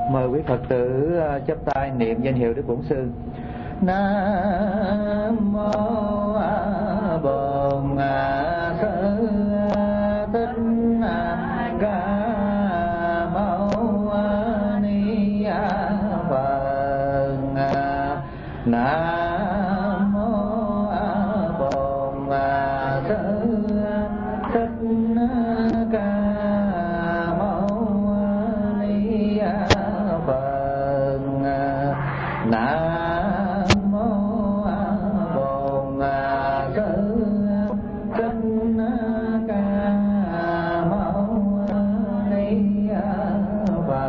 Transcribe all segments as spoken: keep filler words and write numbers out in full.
Mời quý Phật tử chắp tay niệm danh hiệu Đức Bổn Sư. Nam mô Bổn Sư Thích Ca Mâu Ni Phật. Nam mô Bổn Sư Thích Ca Mâu Ni Phật. Nam mô Bổn Sư Thích Ca Mâu Ni Phật.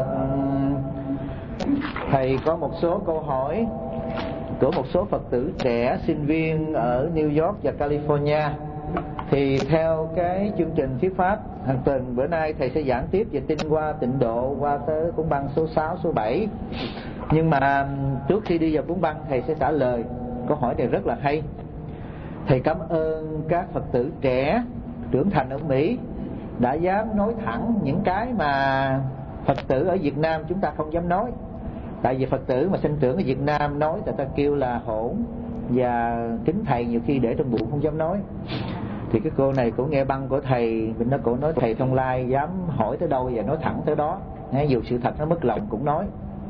Thầy có một số câu hỏi của một số Phật tử trẻ sinh viên ở New York và California. Thì theo cái chương trình thuyết pháp hàng tuần, bữa nay thầy sẽ giảng tiếp về tinh hoa tịnh độ qua tới cuốn băng số sáu, số bảy. Nhưng mà trước khi đi vào cuốn băng, thầy sẽ trả lời câu hỏi này rất là hay. Thầy cảm ơn các Phật tử trẻ trưởng thành ở Mỹ đã dám nói thẳng những cái mà Phật tử ở Việt Nam chúng ta không dám nói. Tại vì Phật tử mà sinh trưởng ở Việt Nam nói người ta kêu là hỗn, và kính thầy nhiều khi để trong bụng không dám nói. Thì cái cô này cũng nghe băng của thầy, mình nó cổ nói thầy Thông Lai dám hỏi tới đâu và nói thẳng tới đó, dù sự thật nó mất lòng cũng nói.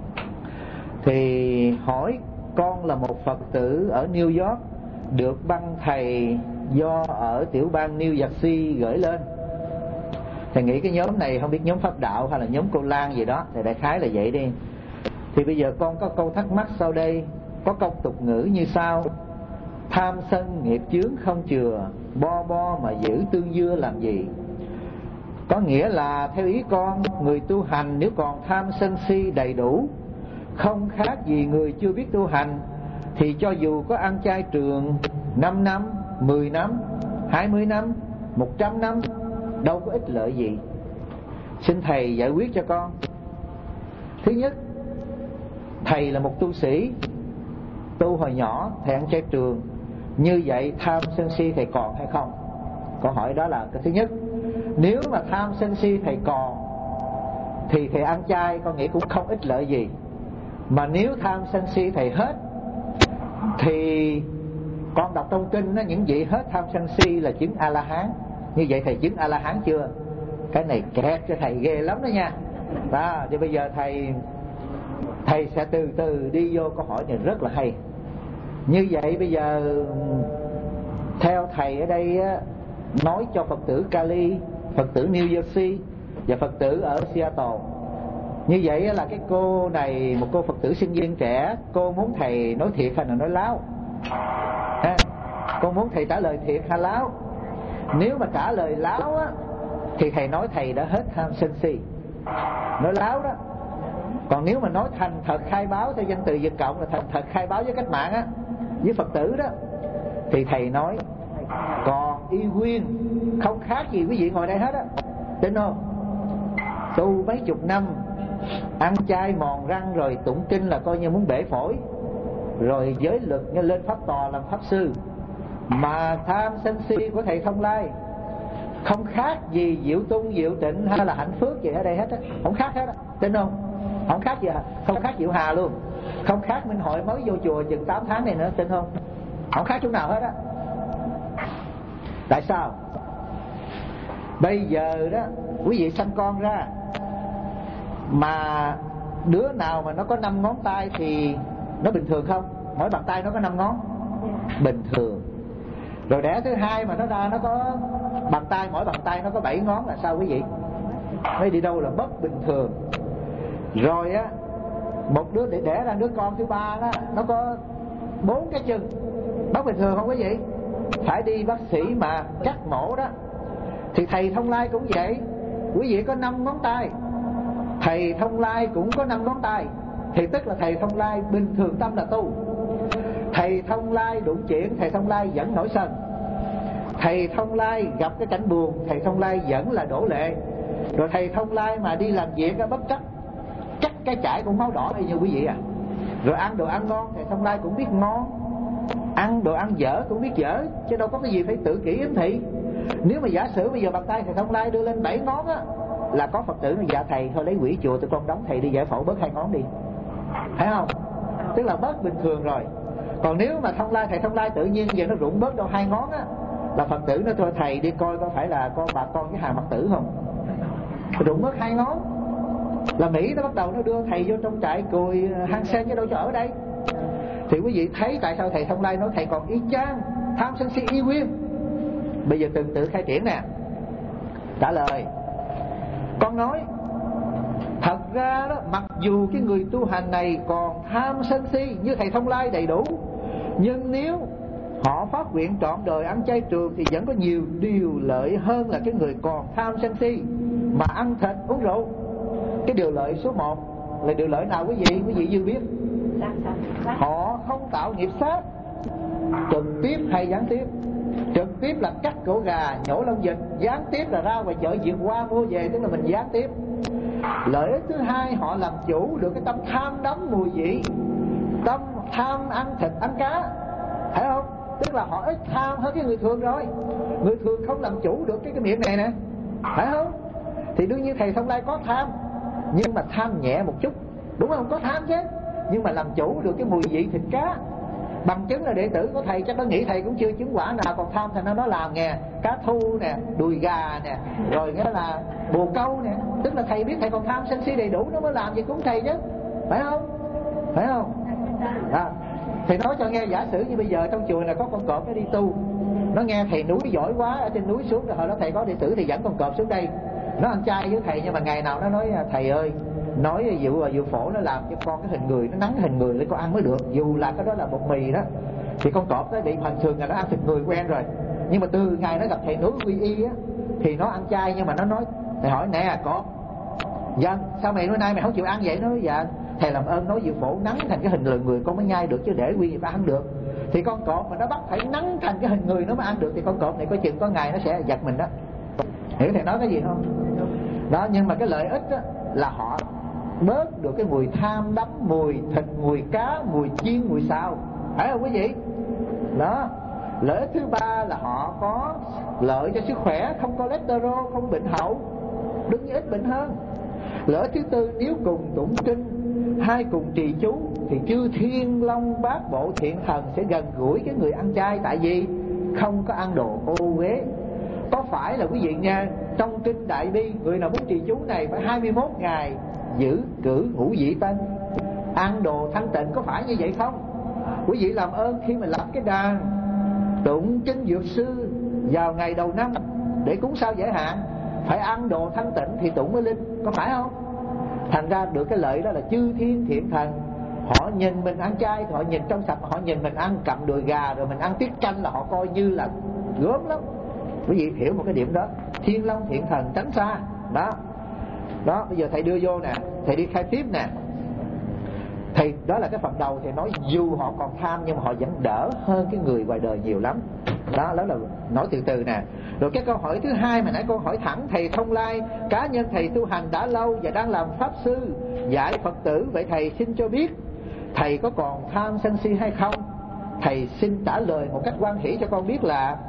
Thì hỏi con là một Phật tử ở New York, được băng thầy do ở tiểu bang New Jersey gửi lên. Thầy nghĩ cái nhóm này không biết nhóm Pháp Đạo hay là nhóm Cô Lan gì đó, thì đại khái là vậy đi. Thì bây giờ con có câu thắc mắc sau đây. Có câu tục ngữ như sau: tham sân nghiệp chướng không chừa, bo bo mà giữ tương dưa làm gì. Có nghĩa là theo ý con, người tu hành nếu còn tham sân si đầy đủ, không khác gì người chưa biết tu hành, thì cho dù có ăn chay trường năm năm, mười năm, hai mươi năm, một trăm năm, đâu có ích lợi gì. Xin thầy giải quyết cho con. Thứ nhất, thầy là một tu sĩ, tu hồi nhỏ thầy ăn chay trường, như vậy tham sân si thầy còn hay không? Câu hỏi đó là cái thứ nhất. Nếu mà tham sân si thầy còn thì thầy ăn chay con nghĩ cũng không ích lợi gì. Mà nếu tham sân si thầy hết thì con đọc trong kinh đó, những vị hết tham sân si là chứng A-la-hán. Như vậy thầy chứng A-la-hán chưa? Cái này kẹt cho thầy ghê lắm đó nha. Đó, thì bây giờ thầy Thầy sẽ từ từ đi vô câu hỏi này rất là hay. Như vậy bây giờ theo thầy ở đây á, nói cho Phật tử Cali, Phật tử New Jersey và Phật tử ở Seattle. Như vậy là cái cô này, một cô Phật tử sinh viên trẻ, cô muốn thầy nói thiệt hay là nói láo? À, cô muốn thầy trả lời thiệt hay láo? Nếu mà trả lời láo á, thì thầy nói thầy đã hết tham sân si, nói láo đó. Còn nếu mà nói thành thật khai báo theo danh từ Việt Cộng, là thành thật khai báo với cách mạng á, với Phật tử đó, thì thầy nói còn y nguyên, không khác gì quý vị ngồi đây hết á. Tin không? Tu mấy chục năm, ăn chay mòn răng rồi tụng kinh là coi như muốn bể phổi, rồi giới lực như lên pháp tòa làm pháp sư. Mà tham sân si của thầy Thông Lai không khác gì Diệu Tung, Diệu Tịnh hay là Hạnh Phước gì ở đây hết á, không khác hết á. Tin không? Không khác gì, không khác Diệu Hà luôn, không khác Minh Hội mới vô chùa chừng tám tháng này nữa. Tin không? Không khác chỗ nào hết á. Tại sao? Bây giờ đó quý vị sanh con ra, mà đứa nào mà nó có năm ngón tay thì nó bình thường không? Mỗi bàn tay nó có năm ngón, bình thường. Rồi đẻ thứ hai mà nó ra nó có bàn tay, mỗi bàn tay nó có bảy ngón là sao quý vị? Mới đi đâu là bất bình thường. Rồi á, một đứa để đẻ ra đứa con thứ ba đó, nó có bốn cái chân, bất bình thường không quý vị? Phải đi bác sĩ mà cắt mổ đó. Thì thầy Thông Lai cũng vậy, quý vị có năm ngón tay, thầy Thông Lai cũng có năm ngón tay, thì tức là thầy Thông Lai bình thường tâm là tu. Thầy Thông Lai đụng chuyện, thầy Thông Lai vẫn nổi sân. Thầy Thông Lai gặp cái cảnh buồn, thầy Thông Lai vẫn là đổ lệ. Rồi thầy Thông Lai mà đi làm việc bất chấp chắc cái chải cũng máu đỏ y như quý vị à. Rồi ăn đồ ăn ngon, thầy Thông Lai cũng biết ngon. Ăn đồ ăn dở cũng biết dở, chứ đâu có cái gì phải tự kỷ ếm thị. Nếu mà giả sử bây giờ bàn tay thầy Thông Lai đưa lên bảy ngón á, là có Phật tử nói dạ thầy thôi lấy quỹ chùa tụi con đóng thầy đi giải phẫu bớt hai ngón đi, thấy không? Tức là bớt bình thường rồi. Còn nếu mà Thông Lai, thầy Thông Lai tự nhiên giờ nó rụng bớt đâu hai ngón á, là Phật tử nó thôi thầy đi coi có phải là con bà con với hàng Phật tử không, rụng bớt hai ngón là Mỹ nó bắt đầu nó đưa thầy vô trong trại cùi hang sen chứ đâu cho ở đây. Thì quý vị thấy tại sao thầy Thông Lai nói thầy còn y chang, tham sân si y nguyên. Bây giờ từng tự khai triển nè. Trả lời: con nói thật ra đó, mặc dù cái người tu hành này còn tham sân si như thầy Thông Lai đầy đủ, nhưng nếu họ phát nguyện trọn đời ăn chay trường thì vẫn có nhiều điều lợi hơn là cái người còn tham sân si mà ăn thịt uống rượu. Cái điều lợi số một là điều lợi nào quý vị? Quý vị dư biết. Họ không tạo nghiệp sát, trực tiếp hay gián tiếp. Trực tiếp là cắt cổ gà, nhổ lông vịt. Gián tiếp là ra ngoài chợ diệt hoa mua về, tức là mình gián tiếp. Lợi ích thứ hai, họ làm chủ được cái tâm tham đắm mùi vị, tâm tham ăn thịt ăn cá, thấy không? Tức là họ ít tham hơn cái người thường rồi. Người thường không làm chủ được cái cái miệng này nè, phải không? Thì đương nhiên thầy Thông Lai có tham, nhưng mà tham nhẹ một chút, đúng không? Có tham chứ, nhưng mà làm chủ được cái mùi vị thịt cá. Bằng chứng là đệ tử của thầy chắc nó nghĩ thầy cũng chưa chứng quả nào còn tham, thành nó nó làm nè, cá thu nè, đùi gà nè, rồi nghĩa là bồ câu nè. Tức là thầy biết thầy còn tham sân si đầy đủ, nó mới làm gì cúng thầy chứ, phải không? Phải không? À, thì nói cho nghe, giả sử như bây giờ trong chùa là có con cọp nó đi tu, nó nghe thầy núi giỏi quá, ở trên núi xuống rồi hồi đó thầy có đệ tử thì dẫn con cọp xuống đây, nó ăn chay với thầy. Nhưng mà ngày nào nó nói thầy ơi, nói dụ dụ phổ nó làm cho con cái hình người, nó nắn hình người lên con ăn mới được, dù là cái đó là bột mì đó. Thì con cọp nó bị phần thường là nó ăn thịt người quen rồi, nhưng mà từ ngày nó gặp thầy núi quy y á thì nó ăn chay. Nhưng mà nó nói, thầy hỏi nè cọp, dạ sao mày bữa nay mày không chịu ăn vậy? Nó nói dạ thầy làm ơn nói dụ phổ nắn thành cái hình người người con mới nhai được, chứ để quy y ta ăn được. Thì con cọp mà nó bắt phải nắn thành cái hình người nó mới ăn được, thì con cọp này có chừng có ngày nó sẽ giật mình đó. Hiểu thầy nói cái gì không? Đó, nhưng mà cái lợi ích đó là họ bớt được cái mùi tham đắm, mùi thịt, mùi cá, mùi chiên, mùi xào, phải không quý vị? Đó. Lợi ích thứ ba là họ có lợi cho sức khỏe, không cholesterol, không bệnh hậu, đương nhiên ít bệnh hơn. Lợi ích thứ tư, nếu cùng tụng kinh hai cùng trì chú thì chư thiên long bát bộ thiện thần sẽ gần gũi cái người ăn chay, tại vì không có ăn đồ ô uế. Có phải là quý vị nghe trong kinh Đại Bi, người nào muốn trì chú này phải hai mươi mốt ngày giữ cử ngũ vị tân, ăn đồ thanh tịnh, có phải như vậy không? Quý vị làm ơn khi mà lập cái đàn tụng kinh dược sư vào ngày đầu năm để cúng sao giải hạn, phải ăn đồ thanh tịnh thì tụng mới linh, có phải không? Thành ra được cái lợi đó là chư thiên thiện thần họ nhìn mình ăn chay thì họ nhìn trong sạch, họ nhìn mình ăn cặm đùi gà rồi mình ăn tiết canh là họ coi như là gớm lắm. Quý vị hiểu một cái điểm đó, thiên long thiện thần tránh xa đó. Đó, bây giờ thầy đưa vô nè, thầy đi khai tiếp nè. Thầy đó là cái phần đầu, thầy nói dù họ còn tham nhưng mà họ vẫn đỡ hơn cái người ngoài đời nhiều lắm. Đó, đó là nói từ từ nè. Rồi cái câu hỏi thứ hai mà nãy con hỏi thẳng thầy Thông Lai, cá nhân thầy tu hành đã lâu và đang làm pháp sư dạy Phật tử, vậy thầy xin cho biết thầy có còn tham sân si hay không? Thầy xin trả lời một cách hoan hỷ cho con biết là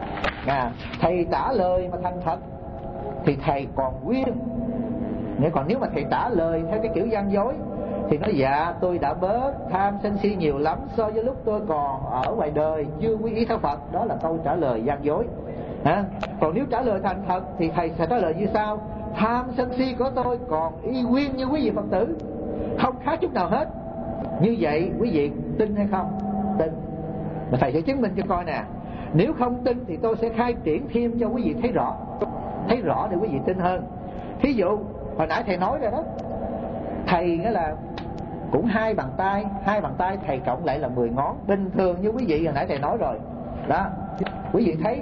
à, thầy trả lời mà thành thật thì thầy còn nguyên. Nếu còn nếu mà thầy trả lời theo cái kiểu gian dối thì nói dạ tôi đã bớt tham sân si nhiều lắm so với lúc tôi còn ở ngoài đời chưa quy y theo Phật, đó là câu trả lời gian dối. À, còn nếu trả lời thành thật thì thầy sẽ trả lời như sau: tham sân si của tôi còn y nguyên như quý vị Phật tử, không khác chút nào hết. Như vậy quý vị tin hay không? Tin. Mà thầy sẽ chứng minh cho coi nè. Nếu không tin thì tôi sẽ khai triển thêm cho quý vị thấy rõ, thấy rõ để quý vị tin hơn. Thí dụ hồi nãy thầy nói rồi đó, thầy nghĩa là cũng hai bàn tay, hai bàn tay thầy cộng lại là mười ngón, bình thường như quý vị hồi nãy thầy nói rồi đó. Quý vị thấy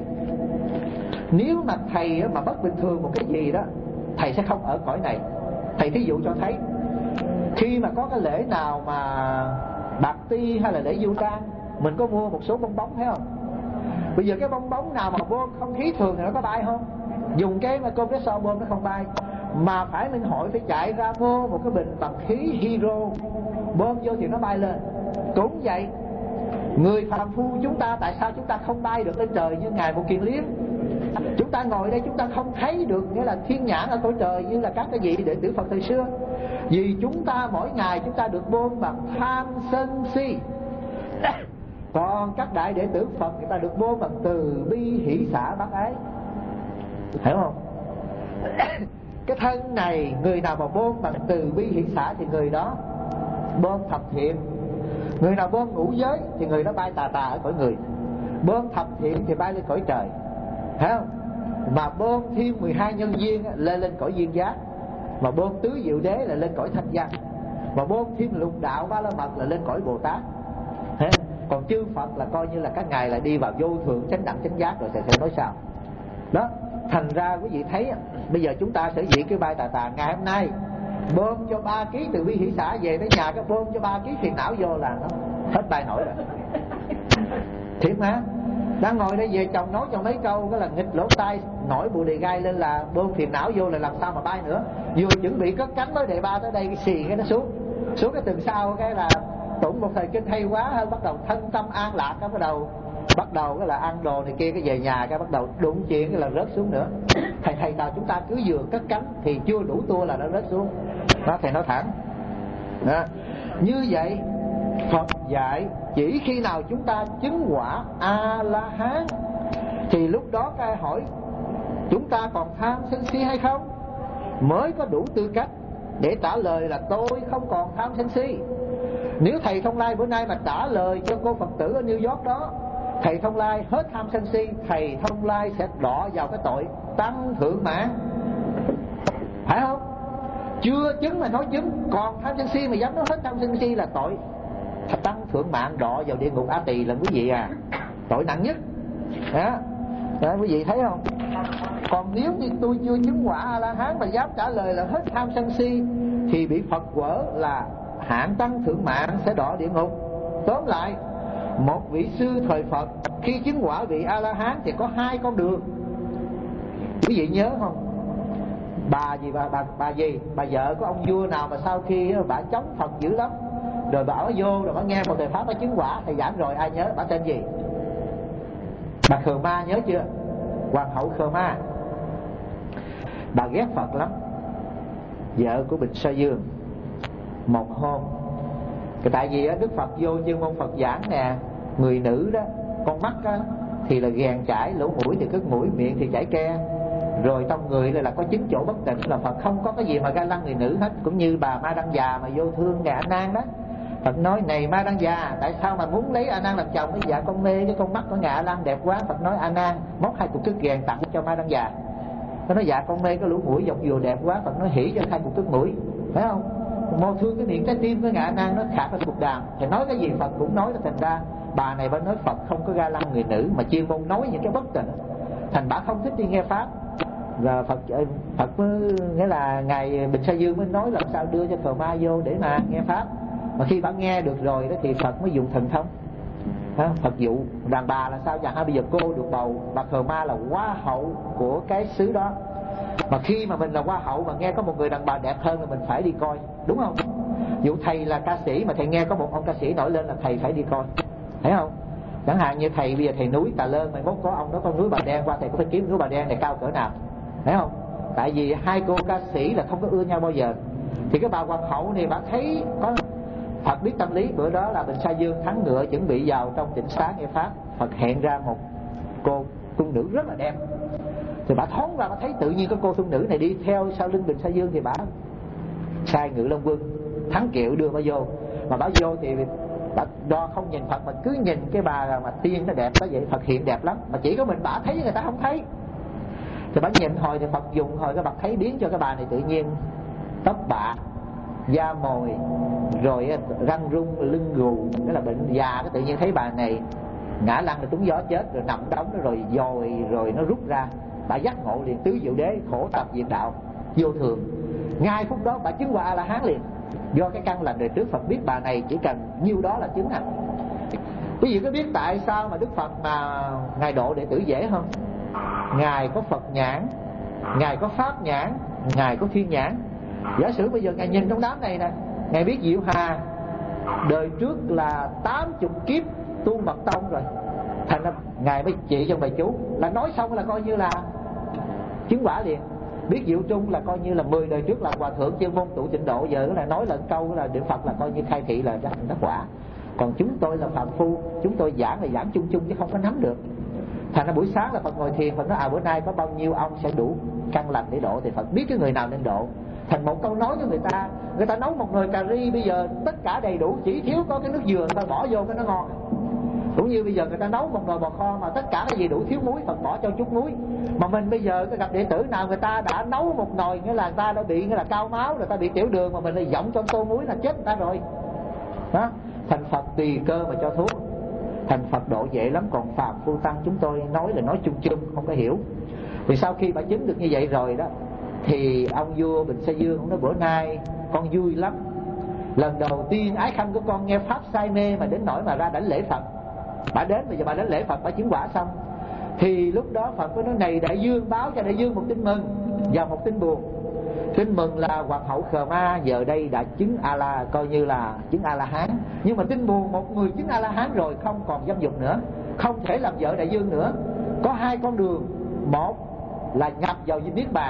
nếu mà thầy mà bất bình thường một cái gì đó, thầy sẽ không ở cõi này. Thầy thí dụ cho thấy, khi mà có cái lễ nào mà bạc ti hay là lễ du trang, mình có mua một số bong bóng thấy không? Bây giờ cái bong bóng nào mà bơm không khí thường thì nó có bay không? Dùng cái mà compressor bơm nó không bay, mà phải Minh Hội phải chạy ra mua một cái bình bằng khí hydro bơm vô thì nó bay lên. Cũng vậy, người phàm phu chúng ta tại sao chúng ta không bay được lên trời như ngài Một Kiền Liên? Chúng ta ngồi đây chúng ta không thấy được nghĩa là thiên nhãn ở cõi trời như là các cái vị đệ tử Phật thời xưa. Vì chúng ta mỗi ngày chúng ta được bơm bằng tham sân si. Còn các đại đệ tử Phật người ta được bơm bằng từ bi hỷ xả bác ái. Hiểu không? Cái thân này người nào mà bơm bằng từ bi hỷ xả thì người đó bơm thập thiện. Người nào bơm ngũ giới thì người đó bay tà tà ở cõi người. Bơm thập thiện thì bay lên cõi trời. Thấy không? Mà bơm thêm mười hai nhân duyên lên lên cõi duyên giác. Mà bơm tứ diệu đế là lên cõi thanh văn. Mà bơm thêm lục đạo ba la mật là lên cõi Bồ Tát. Thế? Còn chư Phật là coi như là các ngài là đi vào vô thượng chánh đẳng chánh giác rồi, sẽ sẽ nói sao. Đó, thành ra quý vị thấy bây giờ chúng ta sở dĩ cái bài tà tà ngày hôm nay bơm cho ba ký từ bi hỷ xả về tới nhà, cái bơm cho ba ký phiền não vô là nó hết bài nổi rồi. Thiệt mà. Đang ngồi đây về chồng nói cho mấy câu cái là nghịch lỗ tai nổi bù đề gai lên là bơm phiền não vô là làm sao mà bay nữa. Vừa chuẩn bị cất cánh nói đề ba tới đây cái xì cái nó xuống. Xuống cái từng sau cái là tụng một thời kinh hay quá hơn, bắt đầu thân tâm an lạc, cái bắt đầu bắt đầu cái là ăn đồ này kia, cái về nhà cái bắt đầu đụng chuyện cái là rớt xuống nữa. Thầy thầy nào chúng ta cứ vừa cất cánh thì chưa đủ tua là nó rớt xuống. Đó, thầy nói thẳng. Đó. Như vậy Phật dạy chỉ khi nào chúng ta chứng quả A-la-hán thì lúc đó các ai hỏi chúng ta còn tham sân si hay không, mới có đủ tư cách để trả lời là tôi không còn tham sân si. Nếu thầy Thông Lai bữa nay mà trả lời cho cô Phật tử ở New York đó, thầy Thông Lai hết tham sân si, thầy Thông Lai sẽ đọa vào cái tội tăng thượng mạng. Phải không? Chưa chứng mà nói chứng, còn tham sân si mà dám nói hết tham sân si là tội tăng thượng mạng, đọa vào địa ngục A Tỳ là quý vị à. Tội nặng nhất. Đó. Đó, quý vị thấy không? Còn nếu như tôi chưa chứng quả A-la-hán mà dám trả lời là hết tham sân si thì bị Phật quở là hạng tăng thượng mạng, sẽ đọa địa ngục. Tóm lại, một vị sư thời Phật khi chứng quả vị A-la-hán thì có hai con đường. Quý vị nhớ không? Bà gì bà bà bà gì bà vợ của ông vua nào mà sau khi bà chống Phật dữ lắm rồi bà ở vô rồi bà nghe một thời pháp bà chứng quả, thầy giảng rồi ai nhớ bà tên gì? Bà Khờ Ma, nhớ chưa? Hoàng hậu Khờ Ma. Bà ghét Phật lắm. Vợ của Bình Sa Dương. Một hôm, tại vì Đức Phật vô chuyên môn Phật giảng nè, người nữ đó, con mắt đó, thì là ghèn chải, lỗ mũi thì cứt mũi, miệng thì chảy ke, rồi trong người là, là có chín chỗ bất tịnh, là Phật không có cái gì mà ga lăng người nữ hết. Cũng như bà Ma Đăng Già mà vô thương Ngài A Nan đó, Phật nói này Ma Đăng Già, tại sao mà muốn lấy A Nan làm chồng? Cái dạ con mê cái con mắt của Ngài A Nan đẹp quá. Phật nói A Nan móc hai cục cứt ghèn tặng cho Ma Đăng Già. Nó nói dạ con mê cái lỗ mũi dọc dùa đẹp quá. Phật nói hỉ cho hai cục cứt mũi, phải không? Mô thương cái miệng trái tim của Ngài A Nan nó khác với cục đàm. Thì nói cái gì Phật cũng nói. Thành ra bà này bà nói Phật không có ga lăng người nữ mà chuyên môn nói những cái bất tịnh, thành bà không thích đi nghe pháp. Rồi Phật Phật mới, nghĩa là Ngài Bình Sa Dương mới nói làm sao đưa cho Khờ Ma vô để mà nghe pháp. Mà khi bà nghe được rồi đó thì Phật mới dùng thần thông. Phật dụ đàn bà là sao? Chẳng hạn bây giờ cô được bầu, bà Khờ Ma là hoa hậu của cái xứ đó. Mà khi mà mình là hoa hậu mà nghe có một người đàn bà đẹp hơn là mình phải đi coi, đúng không? Dụ thầy là ca sĩ mà thầy nghe có một ông ca sĩ nổi lên là thầy phải đi coi, thấy không? Chẳng hạn như thầy bây giờ thầy núi Tà Lơn, mai mốt có ông đó con núi Bà Đen qua, thầy có phải kiếm núi Bà Đen này cao cỡ nào, thấy không? Tại vì hai cô ca sĩ là không có ưa nhau bao giờ. Thì cái bà hoàng hậu này bà thấy có Phật biết tâm lý. Bữa đó là Bình Sa Dương thắng ngựa chuẩn bị vào trong tịnh xá nghe pháp, Phật hẹn ra một cô cung nữ rất là đẹp. Thì bà thoáng ra bà thấy tự nhiên có cô cung nữ này đi theo sau lưng Bình Sa Dương, thì bà sai Ngự Long Quân thắng kiệu đưa bà vô. Mà bà vô thì bà đo không nhìn Phật mà cứ nhìn cái bà mà tiên nó đẹp đó vậy. Phật hiện đẹp lắm mà chỉ có mình bà thấy, người ta không thấy. Thì bà nhìn hồi thì Phật dùng hồi cái Phật thấy biến cho cái bà này tự nhiên tóc bạc, da mồi, rồi răng rung, lưng gù, đó là bệnh già. Cái tự nhiên thấy bà này ngã lăn rồi trúng gió chết, rồi nằm đóng rồi dồi rồi nó rút ra. Bà giác ngộ liền tứ diệu đế, khổ tập diệt đạo vô thường. Ngay phút đó bà chứng quả A La Hán liền. Do cái căn lành đời trước Phật biết bà này chỉ cần nhiêu đó là chứng à. Quý vị có biết tại sao mà Đức Phật mà Ngài độ đệ tử dễ không? Ngài có Phật nhãn, Ngài có Pháp nhãn, Ngài có Thiên nhãn. Giả sử bây giờ Ngài nhìn trong đám này nè, Ngài biết Diệu Hà đời trước là tám chục kiếp tu mật tông rồi, Thành ra ngài mới chỉ cho bài chú là nói xong là coi như là chứng quả liền. Biết diệu trung là coi như là mười đời trước là hòa thượng chuyên môn tụ tịnh độ, giờ là nói là câu là niệm Phật là coi như khai thị là đắc quả. Còn chúng tôi là phàm phu, chúng tôi giảng là giảng chung chung chứ không có nắm được. Thành ra buổi sáng là Phật ngồi thiền, Phật nói à bữa nay có bao nhiêu ông sẽ đủ căn lành để độ, thì Phật biết cái người nào nên độ. Thành một câu nói cho người ta, người ta nấu một nồi cà ri bây giờ tất cả đầy đủ, chỉ thiếu có cái nước dừa người ta bỏ vô cái nó ngon. Cũng như bây giờ người ta nấu một nồi bò kho mà tất cả cái gì đủ thiếu muối, Phật bỏ cho chút muối. Mà mình bây giờ gặp đệ tử nào người ta đã nấu một nồi, nghĩa là người ta đã bị nghĩa là cao máu, người ta bị tiểu đường, mà mình lại giọng trong tô muối là chết người ta rồi. Đó, thành Phật tùy cơ mà cho thuốc. Thành Phật độ dễ lắm, còn phàm phu tăng chúng tôi nói là nói chung chung không có hiểu. Thì sau khi bà chứng được như vậy rồi đó, thì ông vua Bình Sa Dương ông nói bữa nay con vui lắm, lần đầu tiên ái khanh của con nghe pháp say mê mà đến nỗi mà ra đảnh lễ Phật. Bà đến bây giờ bà đến lễ Phật, bà chứng quả xong. Thì lúc đó Phật có nói này đại dương, báo cho đại dương một tin mừng và một tin buồn. Tin mừng là hoàng hậu Khờ Ma giờ đây đã chứng A La, coi như là chứng A La Hán. Nhưng mà tin buồn, một người chứng A La Hán rồi không còn dâm dục nữa, không thể làm vợ đại dương nữa. Có hai con đường, một là nhập vào niết bàn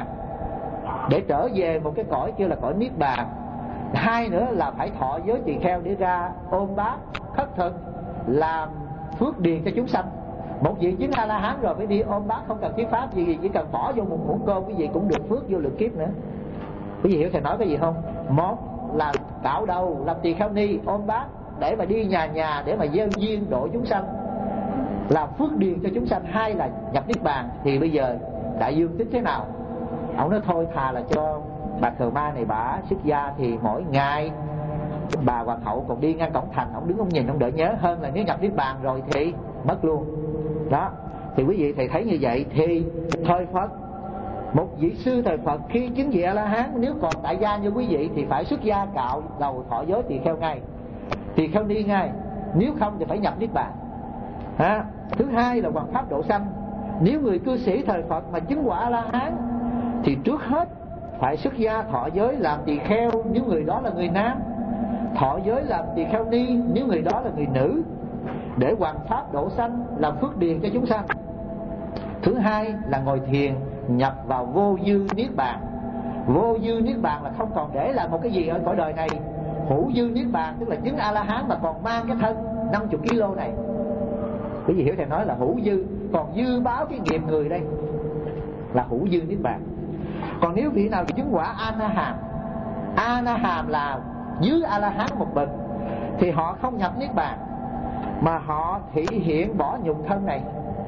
để trở về một cái cõi kêu là cõi niết bàn, hai nữa là phải thọ giới tỳ kheo để ra ôm bát khất thực làm phước điền cho chúng sanh. Một vị chứng A La Hán rồi phải đi ôm bát, không cần thuyết pháp gì, chỉ cần bỏ vô một muỗng cơm quý vị cũng được phước vô lượng kiếp nữa. Quý vị hiểu thầy nói cái gì không? Một là cạo đầu làm tỳ kheo ni ôm bát để mà đi nhà nhà để mà gieo duyên độ chúng sanh, làm phước điền cho chúng sanh. Hai là nhập niết bàn. Thì bây giờ đại dương tính thế nào? Ông nói thôi thà là cho bà Khờ Ma này bả xuất gia, thì mỗi ngày bà hoàng hậu còn đi ngang cổng thành, ông đứng ông nhìn ông đỡ nhớ, hơn là nếu nhập niết bàn rồi thì mất luôn. Đó, thì quý vị thầy thấy như vậy thì thời Phật, một vị sư thời Phật khi chứng vị A La Hán, nếu còn tại gia như quý vị thì phải xuất gia cạo đầu thọ giới tỳ kheo ngay, tỳ kheo ni ngay, nếu không thì phải nhập niết bàn. Ha. Thứ hai là hoàn pháp độ sanh. Nếu người cư sĩ thời Phật mà chứng quả A La Hán thì trước hết phải xuất gia thọ giới làm tỳ kheo nếu người đó là người nam, thọ giới làm tỳ kheo ni nếu người đó là người nữ, để hoàn pháp độ sanh, làm phước điền cho chúng sanh. Thứ hai là ngồi thiền nhập vào vô dư niết bàn. Vô dư niết bàn là không còn để lại một cái gì ở cõi đời này. Hữu dư niết bàn tức là chứng A La Hán mà còn mang cái thân năm mươi ki lô này. Quý vị hiểu thầy nói là hữu dư, còn dư báo cái nghiệp người đây là hữu dư niết bàn. Còn nếu vị nào chứng quả A Na Hàm, A Na Hàm là dưới A La Hán một bậc, thì họ không nhập niết bàn mà họ thị hiện bỏ nhục thân này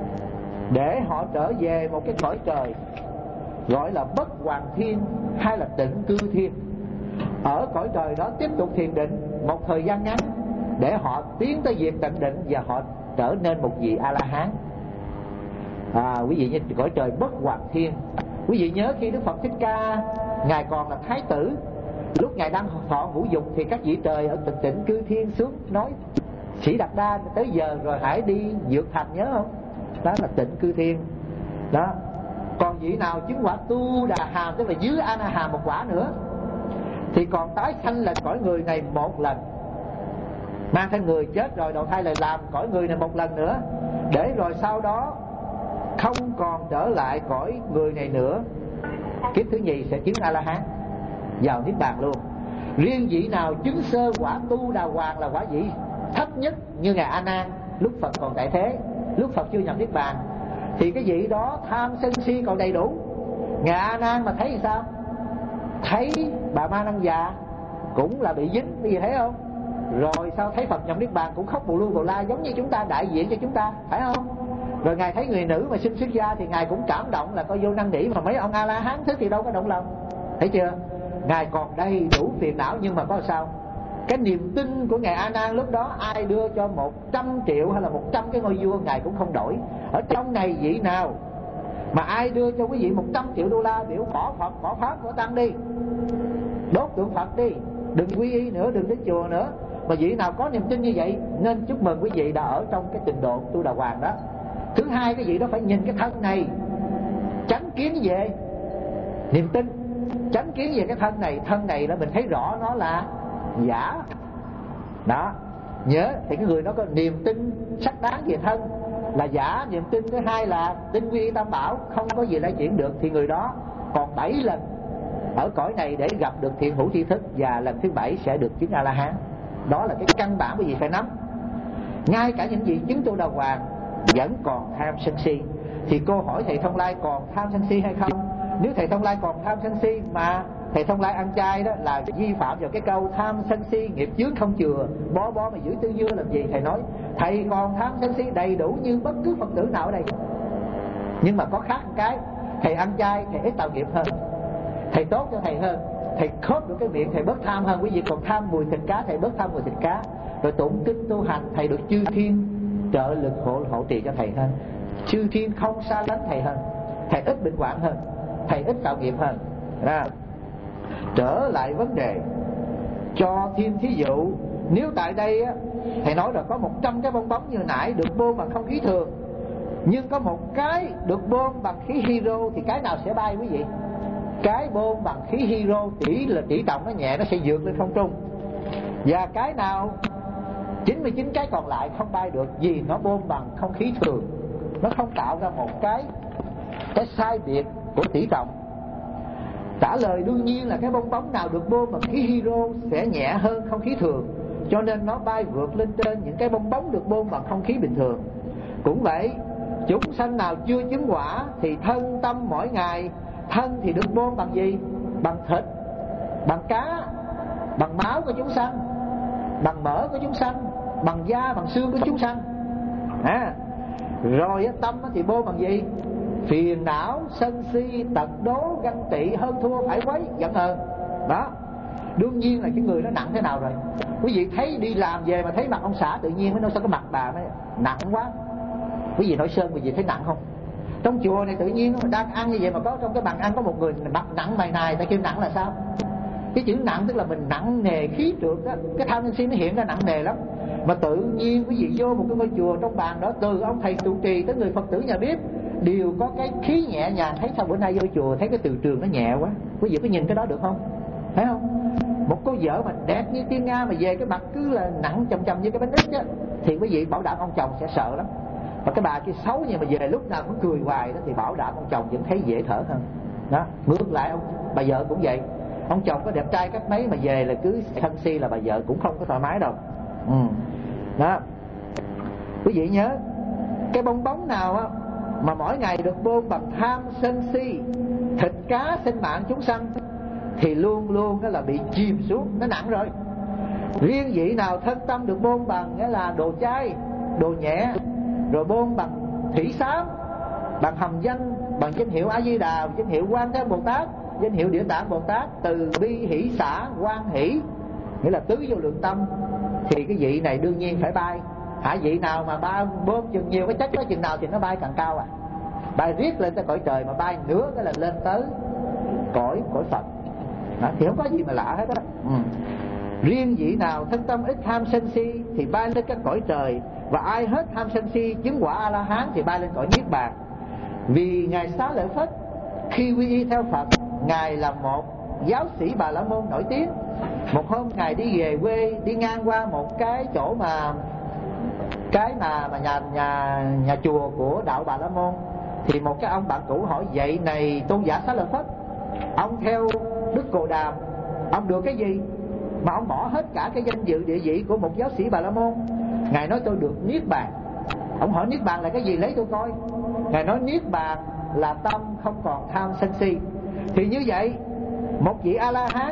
để họ trở về một cái cõi trời gọi là bất hoàng thiên hay là tịnh cư thiên. Ở cõi trời đó tiếp tục thiền định một thời gian ngắn để họ tiến tới việc tịnh định và họ trở nên một vị A La Hán. À, quý vị nhìn cõi trời bất hoàng thiên. Quý vị nhớ khi Đức Phật Thích Ca ngài còn là thái tử, lúc ngài đang thọ ngũ dục thì các vị trời ở tịnh tịnh cư thiên xuống nói Sĩ Đạt Đa tới giờ rồi hãy đi Dược Thành, nhớ không? Đó là tịnh cư thiên. Đó. Còn vị nào chứng quả Tu Đà Hàm tức là dưới A Na Hàm một quả nữa thì còn tái sanh là cõi người này một lần, mang thân người chết rồi đầu thai lại làm cõi người này một lần nữa, để rồi sau đó không còn trở lại cõi người này nữa. Kiếp thứ nhì sẽ chứng A La Hán vào niết bàn luôn. Riêng vị nào chứng sơ quả Tu Đà Hoàng là quả vị thấp nhất như ngài A Nan lúc Phật còn tại thế, lúc Phật chưa nhập niết bàn, thì cái vị đó tham sân si còn đầy đủ. Ngài A Nan mà thấy thì sao? Thấy bà Ma Năng già cũng là bị dính, cái gì thấy không? Rồi sau thấy Phật nhập niết bàn cũng khóc bù lu bù la giống như chúng ta, đại diện cho chúng ta, phải không? Rồi ngài thấy người nữ mà sinh xuất gia thì ngài cũng cảm động là coi vô năn nỉ, mà mấy ông A La Hán thức thì đâu có động lòng. Thấy chưa? Ngài còn đầy đủ phiền não, nhưng mà có sao? Cái niềm tin của ngài A Nan lúc đó ai đưa cho một trăm triệu hay là một trăm cái ngôi vua ngài cũng không đổi. Ở trong này vị nào mà ai đưa cho quý vị một trăm triệu đô la biểu bỏ Phật, bỏ Pháp, bỏ Tăng đi, đốt tượng Phật đi, đừng quy y nữa, đừng đến chùa nữa, mà vị nào có niềm tin như vậy nên chúc mừng quý vị đã ở trong cái trình độ Tu Đà Hoàng đó. Thứ hai, cái vị đó phải nhìn cái thân này, chánh kiến về niềm tin, chánh kiến về cái thân này. Thân này là mình thấy rõ nó là giả đó, nhớ thì cái người đó có niềm tin xác đáng về thân, là giả niềm tin, thứ hai là tin quy y tam bảo, không có gì lay chuyển được, thì người đó còn bảy lần ở cõi này để gặp được thiện hữu tri thức, và lần thứ bảy sẽ được chứng A La Hán. Đó là cái căn bản quý vị phải nắm. Ngay cả những vị chứng tu đà hoàng vẫn còn tham sân si. Thì cô hỏi thầy Thông Lai còn tham sân si hay không? Nếu thầy Thông Lai còn tham sân si mà thầy Thông Lai ăn chay, đó là vi phạm vào cái câu tham sân si nghiệp chướng không chừa, bó bó mà giữ tư dưa làm gì. Thầy nói thầy còn tham sân si đầy đủ như bất cứ Phật tử nào ở đây. Nhưng mà có khác một cái, thầy ăn chay thầy ít tạo nghiệp hơn, thầy tốt cho thầy hơn, thầy khớp được cái miệng thầy bớt tham hơn. Quý vị còn tham mùi thịt cá, thầy bớt tham mùi thịt cá. Rồi tụng kinh tu hành, thầy được chư thiên trợ lực hộ hộ trì cho thầy hơn, chư thiên không xa lánh thầy hơn, thầy ít bệnh hoạn hơn, thầy ít tạo nghiệp hơn. Ra trở lại vấn đề, cho thêm thí dụ, nếu tại đây á, thầy nói là có một trăm cái bong bóng như nãy được bơm bằng không khí thường, nhưng có một cái được bơm bằng khí hydro, thì cái nào sẽ bay quý vị? Cái bơm bằng khí hydro tỷ là tỷ trọng nó nhẹ, nó sẽ vượt lên không trung. Và cái nào chín mươi chín cái còn lại không bay được, vì nó bơm bằng không khí thường, nó không tạo ra một cái cái sai biệt của tỷ trọng. Trả lời đương nhiên là cái bong bóng nào được bơm bằng khí hydro sẽ nhẹ hơn không khí thường, cho nên nó bay vượt lên trên những cái bong bóng được bơm bằng không khí bình thường. Cũng vậy, chúng sanh nào chưa chứng quả thì thân tâm mỗi ngày, thân thì được bơm bằng gì? Bằng thịt, bằng cá, bằng máu của chúng sanh, bằng mỡ của chúng sanh, bằng da, bằng xương của chúng sanh. À, rồi tâm thì bơm bằng gì? Phiền não, sân si, tật đố, ganh tị, hơn thua, phải quấy, giận hờn. Đó, đương nhiên là cái người nó nặng thế nào rồi. Quý vị thấy đi làm về mà thấy mặt ông xã tự nhiên mới nói sao cái mặt bà mới nặng quá. Quý vị nói Sơn quý vị thấy nặng không? Trong chùa này tự nhiên đang ăn như vậy mà có trong cái bàn ăn có một người mặt nặng mày này, ta kêu nặng là sao? Cái chữ nặng tức là mình nặng nề khí trượt đó. Cái tham sân si nó hiện ra nặng nề lắm. Mà tự nhiên quý vị vô một cái ngôi chùa, trong bàn đó từ ông thầy trụ trì tới người Phật tử nhà bếp đều có cái khí nhẹ nhàng. Thấy sao bữa nay vô chùa thấy cái từ trường nó nhẹ quá. Quý vị có nhìn cái đó được không? Thấy không? Một cô vợ mà đẹp như tiên Nga mà về cái mặt cứ là nặng chầm chầm như cái bánh ít á, thì quý vị bảo đảm ông chồng sẽ sợ lắm. Và cái bà kia xấu nhưng mà về lúc nào cũng cười hoài đó, thì bảo đảm ông chồng vẫn thấy dễ thở hơn. Đó, ngược lại ông bà vợ cũng vậy. Ông chồng có đẹp trai cách mấy mà về là cứ sân si là bà vợ cũng không có thoải mái đâu. Ừ. Đó, quý vị nhớ, cái bong bóng nào á mà mỗi ngày được bơm bằng tham sân si, thịt cá sinh mạng chúng sanh, thì luôn luôn đó là bị chìm xuống, nó nặng rồi. Riêng vị nào thân tâm được bơm bằng nghĩa là đồ chay, đồ nhẹ, rồi bơm bằng thủy xám, bằng hầm danh, bằng danh hiệu A Di Đà, danh hiệu Quan Thế Bồ Tát, danh hiệu Địa Tạng Bồ Tát, từ bi hỷ xả quan hỷ, nghĩa là tứ vô lượng tâm, thì cái vị này đương nhiên phải bay. Hả, vị nào mà ba bơm chừng nhiều cái chất đó chừng nào thì nó bay càng cao à, bay riết lên tới cõi trời, mà bay nữa cái là lên tới cõi cõi Phật. Đó, thì không có gì mà lạ hết đó. Ừ. Riêng vị nào thân tâm ít tham sân si thì bay lên các cõi trời, và ai hết tham sân si chứng quả A La Hán thì bay lên cõi Niết Bàn. Vì ngài Xá Lợi Phất khi quy y theo Phật, ngài là một giáo sĩ Bà La Môn nổi tiếng. Một hôm ngài đi về quê, đi ngang qua một cái chỗ mà cái mà mà nhà nhà nhà chùa của đạo Bà La Môn, thì một cái ông bạn cũ hỏi: vậy này tôn giả Xá Lợi Phất, ông theo Đức Cồ Đàm, ông được cái gì mà ông bỏ hết cả cái danh dự địa vị của một giáo sĩ Bà La Môn? Ngài nói: tôi được Niết Bàn. Ông hỏi: Niết Bàn là cái gì, lấy tôi coi. Ngài nói: Niết Bàn là tâm không còn tham sân si. Thì như vậy, một vị A La Hán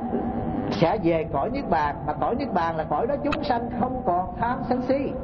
sẽ về cõi Niết Bàn, mà cõi Niết Bàn là cõi đó chúng sanh không còn tham sân si.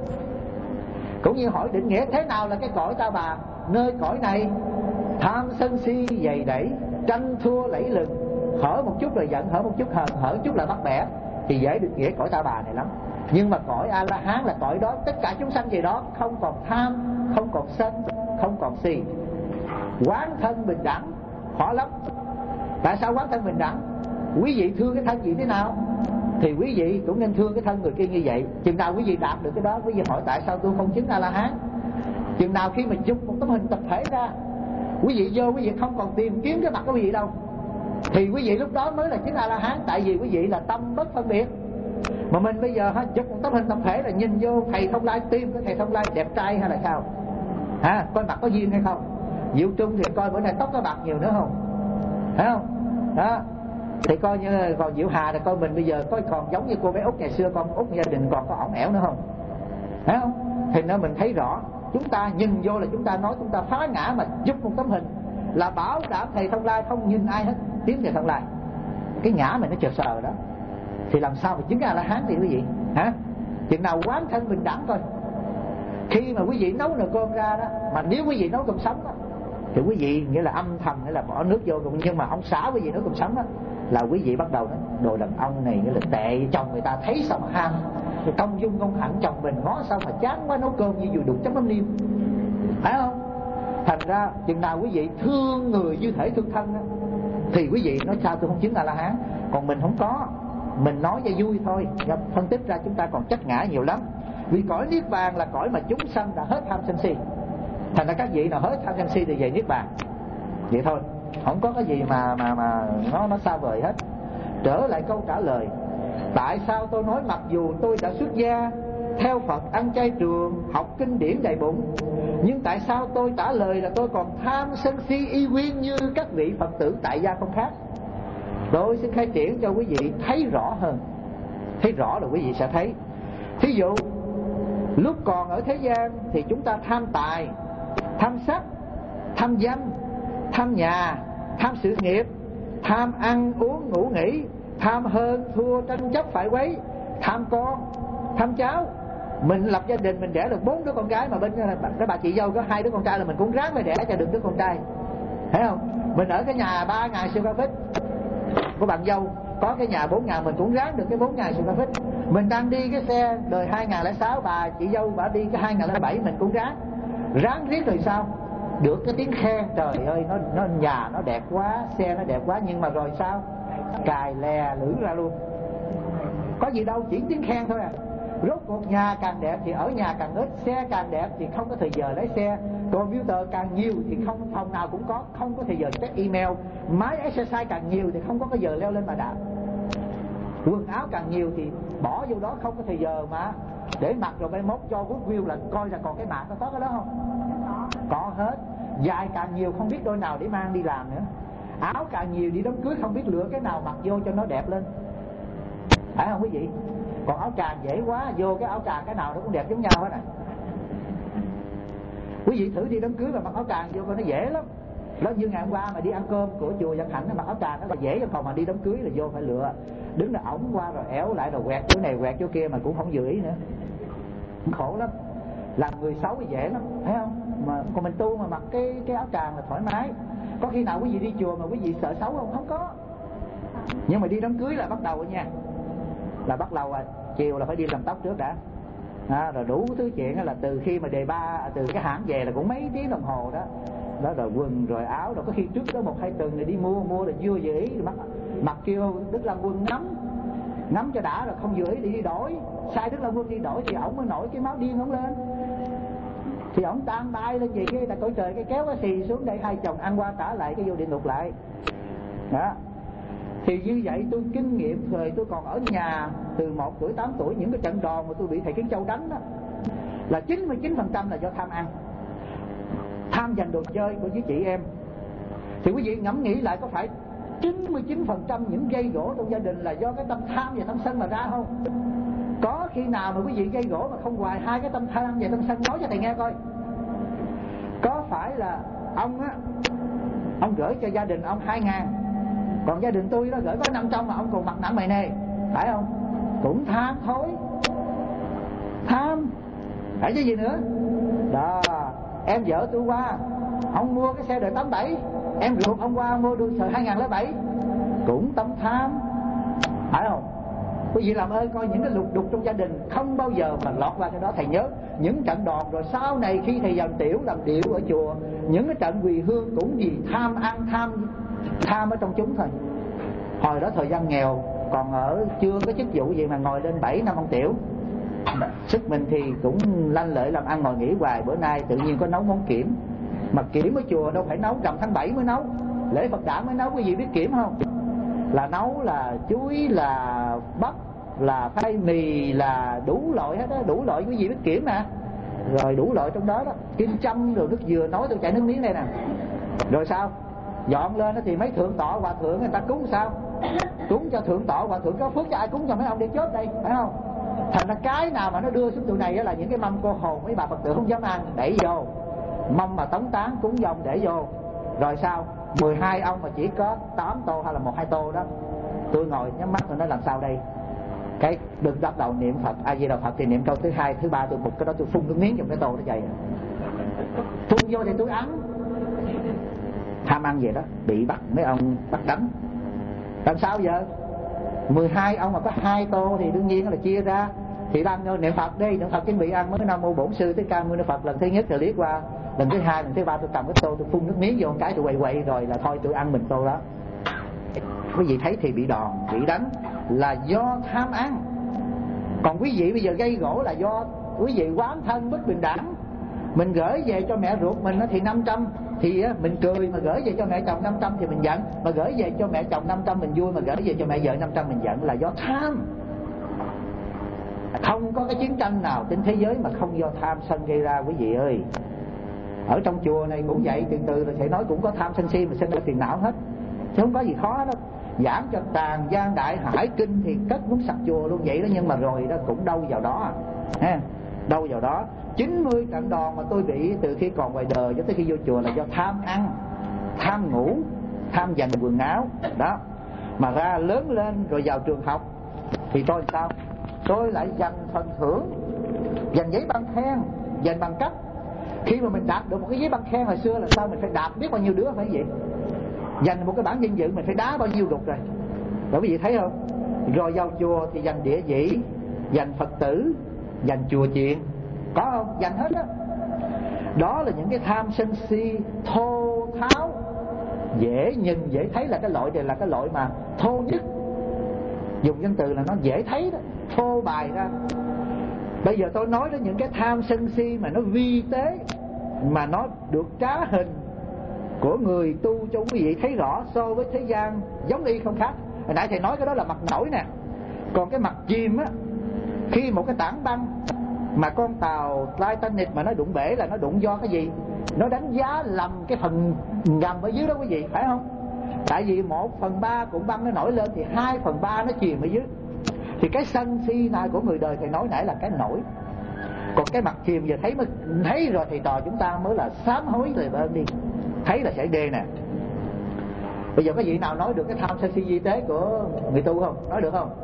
Cũng như hỏi định nghĩa thế nào là cái cõi Ta Bà, nơi cõi này tham sân si dày đẩy, tranh thua lẫy lừng, hở một chút rồi giận, hở một chút hờn, hở chút là bắt bẻ, thì dễ được nghĩa cõi Ta Bà này lắm. Nhưng mà cõi A La Hán là cõi đó tất cả chúng sanh gì đó không còn tham, không còn sân, không còn si, quán thân bình đẳng. Khó lắm. Tại sao quán thân bình đẳng? Quý vị thương cái thân gì thế nào thì quý vị cũng nên thương cái thân người kia như vậy. Chừng nào quý vị đạt được cái đó, quý vị hỏi tại sao tôi không chứng A La Hán? Chừng nào khi mình chụp một tấm hình tập thể ra, quý vị vô quý vị không còn tìm kiếm cái mặt của quý vị đâu, thì quý vị lúc đó mới là chứng A La Hán. Tại vì quý vị là tâm bất phân biệt. Mà mình bây giờ ha, chụp một tấm hình tập thể là nhìn vô thầy Thông Lai tim cái thầy Thông Lai đẹp trai hay là sao? à, coi mặt có duyên hay không. Diệu Trung thì coi bữa nay tóc có bạc nhiều nữa không, thấy không đó. Thì coi như còn Diệu Hà thì coi mình bây giờ có còn giống như cô bé Út ngày xưa, con Út gia đình còn có ỏn ẻo nữa không, thấy không. Thì nó mình thấy rõ, chúng ta nhìn vô là chúng ta nói, chúng ta phá ngã mà giúp một tấm hình là bảo đảm thầy Thông Lai không nhìn ai hết, tiếng thầy Thông Lai. Cái ngã mình nó chợt sờ đó, thì làm sao mà chứng A La Hán thì quý vị hả? Chừng nào quán thân bình đẳng coi. Khi mà quý vị nấu nồi cơm ra đó, mà nếu quý vị nấu cơm sống đó, thì quý vị nghĩa là âm thầm nghĩa là bỏ nước vô, nhưng mà ông xã quý vị nấu cơm sống đó là quý vị bắt đầu nói đồ đàn ông này nghĩa là tệ, chồng người ta thấy sao mà ham, công dung công hạnh chồng mình ngó sao mà chán quá, nấu cơm như vừa đục chấm mắm niêm, phải không? Thành ra chừng nào quý vị thương người như thể thương thân đó, thì quý vị nói sao tôi không chứng A La Hán. Còn mình không có, mình nói cho vui thôi, phân tích ra chúng ta còn chấp ngã nhiều lắm. Vì cõi niết bàn là cõi mà chúng sanh đã hết tham sân si, thành ra các vị nào hết tham sân si thì về niết bàn vậy thôi, không có cái gì mà mà mà nó nó xa vời hết. Trở lại câu trả lời, tại sao tôi nói mặc dù tôi đã xuất gia, theo Phật, ăn chay trường, học kinh điển đầy bụng, nhưng tại sao tôi trả lời là tôi còn tham sân si y nguyên như các vị Phật tử tại gia không khác? Tôi xin khai triển cho quý vị thấy rõ hơn. Thấy rõ là quý vị sẽ thấy. Thí dụ lúc còn ở thế gian thì chúng ta tham tài, tham sắc, tham danh, tham nhà, tham sự nghiệp, tham ăn uống ngủ nghỉ, tham hơn thua tranh chấp phải quấy, tham con, tham cháu. Mình lập gia đình mình đẻ được bốn đứa con gái, mà bên cái bà chị dâu có hai đứa con trai là mình cũng ráng phải đẻ cho được đứa con trai, thấy không? Mình ở cái nhà ba ngày siêu cao phích của bạn dâu, có cái nhà bốn ngàn mình cũng ráng được cái bốn ngày siêu cao phích. Mình đang đi cái xe đời hai nghìn lẻ sáu, bà chị dâu bà đi cái hai nghìn lẻ bảy, mình cũng ráng ráng riết rồi sao được cái tiếng khen, trời ơi nó nó nhà nó đẹp quá, xe nó đẹp quá, nhưng mà rồi sao cài lè lử ra luôn, có gì đâu, chỉ tiếng khen thôi à. Rốt cuộc nhà càng đẹp thì ở nhà càng ít, xe càng đẹp thì không có thời giờ lấy xe, computer càng nhiều thì không phòng nào cũng có, không có thời giờ check email, máy exercise càng nhiều thì không có cái giờ leo lên mà đạp, quần áo càng nhiều thì bỏ vô đó không có thời giờ mà để mặc, rồi mai mốt cho good view là coi là còn cái mạng nó có cái đó không? Có hết. Dài càng nhiều không biết đôi nào để mang đi làm nữa, áo càng nhiều đi đám cưới không biết lựa cái nào mặc vô cho nó đẹp lên, phải không quý vị? Còn áo tràng dễ quá, vô cái áo tràng cái nào nó cũng đẹp giống nhau hết à. Quý vị thử đi đám cưới mà mặc áo tràng vô coi nó dễ lắm. Nó như ngày hôm qua mà đi ăn cơm của chùa Văn Hạnh, nó mặc áo tràng nó là dễ, còn mà đi đám cưới là vô phải lựa, đứng là ổng qua rồi éo lại rồi quẹt chỗ này quẹt chỗ kia mà cũng không vừa ý nữa, khổ lắm. Làm người xấu thì dễ lắm, thấy không? Mà còn mình tu mà mặc cái cái áo tràng là thoải mái. Có khi nào quý vị đi chùa mà quý vị sợ xấu không? Không có. Nhưng mà đi đám cưới là bắt đầu nha, là bắt đầu à, chiều là phải đi làm tóc trước đã, à, rồi đủ thứ chuyện là từ khi mà đề ba từ cái hãng về là cũng mấy tiếng đồng hồ đó, đó rồi quần rồi áo, rồi có khi trước đó một hai tuần rồi đi mua mua là chưa vừa ý, mặc mặc kêu Đức Long Quân ngắm ngắm cho đã, rồi không vừa ý thì đi đổi, sai Đức Long Quân đi đổi thì ổng mới nổi cái máu điên ổng lên, thì ổng tan bay lên gì cái ta cõi trời cái kéo cái xì xuống đây, hai chồng ăn qua trả lại cái vô địa ngục lại đó. Thì như vậy tôi kinh nghiệm thời tôi còn ở nhà từ một tuổi tám tuổi, những cái trận đòn mà tôi bị thầy Kiến Châu đánh đó là chín mươi chín phần trăm là do tham ăn, tham giành đồ chơi của với chị em. Thì quý vị ngẫm nghĩ lại, có phải chín mươi chín phần trăm những gây gỗ trong gia đình là do cái tâm tham và tâm sân mà ra không? Có khi nào mà quý vị gây gỗ mà không hoài hai cái tâm tham và tâm sân, nói cho thầy nghe coi. Có phải là ông á, ông gửi cho gia đình ông hai ngàn, còn gia đình tôi đó gửi có năm trăm mà ông còn mặt nặng mày nề, phải không? Cũng tham thôi, tham phải chứ gì nữa đó. Em vợ tôi qua, ông mua cái xe đời tám bảy, em ruột ông qua mua đua sờ hai nghìn lẻ bảy, cũng tâm tham, phải không? Quý vị làm ơn coi những cái lục đục trong gia đình không bao giờ mà lọt vào cái đó. Thầy nhớ những trận đòn rồi sau này khi thầy làm tiểu làm điệu ở chùa, những cái trận quỳ hương cũng vì tham ăn, tham tham ở trong chúng thôi. Hồi đó thời gian nghèo, còn ở chưa có chức vụ gì mà ngồi lên bảy năm ông tiểu, sức mình thì cũng lanh lợi làm ăn ngồi nghỉ hoài. Bữa nay tự nhiên có nấu món kiểm, mà kiểm ở chùa đâu phải nấu rằm tháng bảy mới nấu, lễ Phật đản mới nấu. Quý vị biết kiểm không? Là nấu là chuối, là bắp, là khoai mì, là đủ loại hết á, đủ loại. Quý vị biết kiểm mà, rồi đủ loại trong đó đó, kim châm rồi nước dừa, nói tôi chảy nước miếng đây nè. Rồi sao? Dọn lên đó thì mấy thượng tọa hòa thượng người ta cúng sao? Cúng cho thượng tọa hòa thượng có phước, cho ai cúng cho mấy ông đi chết đây, phải không? Thành ra cái nào mà nó đưa xuống tụi này là những cái mâm cô hồn mấy bà Phật tử không dám ăn, đẩy vô. Mâm mà tống tán cúng dòng để vô. Rồi sao? mười hai ông mà chỉ có tám tô hay là một hai tô đó. Tôi ngồi nhắm mắt rồi nói làm sao đây? Cái đừng bắt đầu niệm Phật A Di Đà Phật thì niệm câu thứ hai, thứ ba tôi một cái đó tôi phun nước miếng trong cái tô nó vậy. Phun vô thì tôi ăn. Tham ăn vậy đó, bị bắt mấy ông bắt đánh. Làm sao giờ? mười hai ông mà có hai tô thì đương nhiên là chia ra. Thì đang niệm Phật đi, niệm Phật chuẩn bị ăn mới Nam Mô Bổn Sư Thích Ca Mâu Ni Phật lần thứ nhất rồi liếc qua, lần thứ hai, lần thứ ba tôi cầm cái tô tôi phun nước miếng vô một cái tôi quậy quậy rồi là thôi tôi ăn mình tô đó. Quý vị thấy thì bị đòn, bị đánh là do tham ăn. Còn quý vị bây giờ gây gỗ là do quý vị oán thân bất bình đẳng. Mình gửi về cho mẹ ruột mình thì năm trăm thì mình cười, mà gửi về cho mẹ chồng năm trăm thì mình giận, mà gửi về cho mẹ chồng năm trăm mình vui, mà gửi về cho mẹ vợ năm trăm mình giận, là do tham. Không có cái chiến tranh nào trên thế giới mà không do tham sân gây ra quý vị ơi. Ở trong chùa này cũng vậy, từ từ là sẽ nói cũng có tham sân si mà sinh ra phiền não hết, chứ không có gì khó đâu. Giảng cho Tràng Giang Đại Hải Kinh thì cất muốn sạch chùa luôn vậy đó, nhưng mà rồi đó cũng đâu vào đó à. Đâu vào đó. Chín mươi trận đòn mà tôi bị từ khi còn ngoài đời cho tới khi vô chùa là do tham ăn, tham ngủ, tham dành quần áo đó. Mà ra lớn lên rồi vào trường học thì tôi sao? Tôi lại dành phần thưởng, dành giấy băng khen, dành bằng cấp. Khi mà mình đạt được một cái giấy băng khen hồi xưa là sao? Mình phải đạp biết bao nhiêu đứa phải vậy. Dành một cái bản danh dự mình phải đá bao nhiêu gục rồi. Đó quý vị thấy không? Rồi vào chùa thì dành địa vị, dành Phật tử, dành chùa chiền, có không? Dành hết đó. Đó là những cái tham sân si thô tháo, dễ nhìn dễ thấy, là cái loại này là cái loại mà thô nhất. Dùng danh từ là nó dễ thấy đó, thô bài ra. Bây giờ tôi nói đến những cái tham sân si mà nó vi tế, mà nó được trá hình của người tu cho quý vị thấy rõ, so với thế gian giống y không khác. Hồi nãy thầy nói cái đó là mặt nổi nè. Còn cái mặt chìm á, khi một cái tảng băng mà con tàu Titanic mà nó đụng bể là nó đụng do cái gì? Nó đánh giá lầm cái phần ngầm ở dưới đó quý vị, phải không? Tại vì một phần ba cuộn băng nó nổi lên thì hai phần ba nó chìm ở dưới. Thì cái sân si này của người đời thầy nói nãy là cái nổi. Còn cái mặt chìm giờ thấy mới thấy rồi, thầy trò chúng ta mới là sám hối lời ơn đi. Thấy là sẽ đê nè. Bây giờ có vị nào nói được cái tham sân si vi tế của người tu không? Nói được không?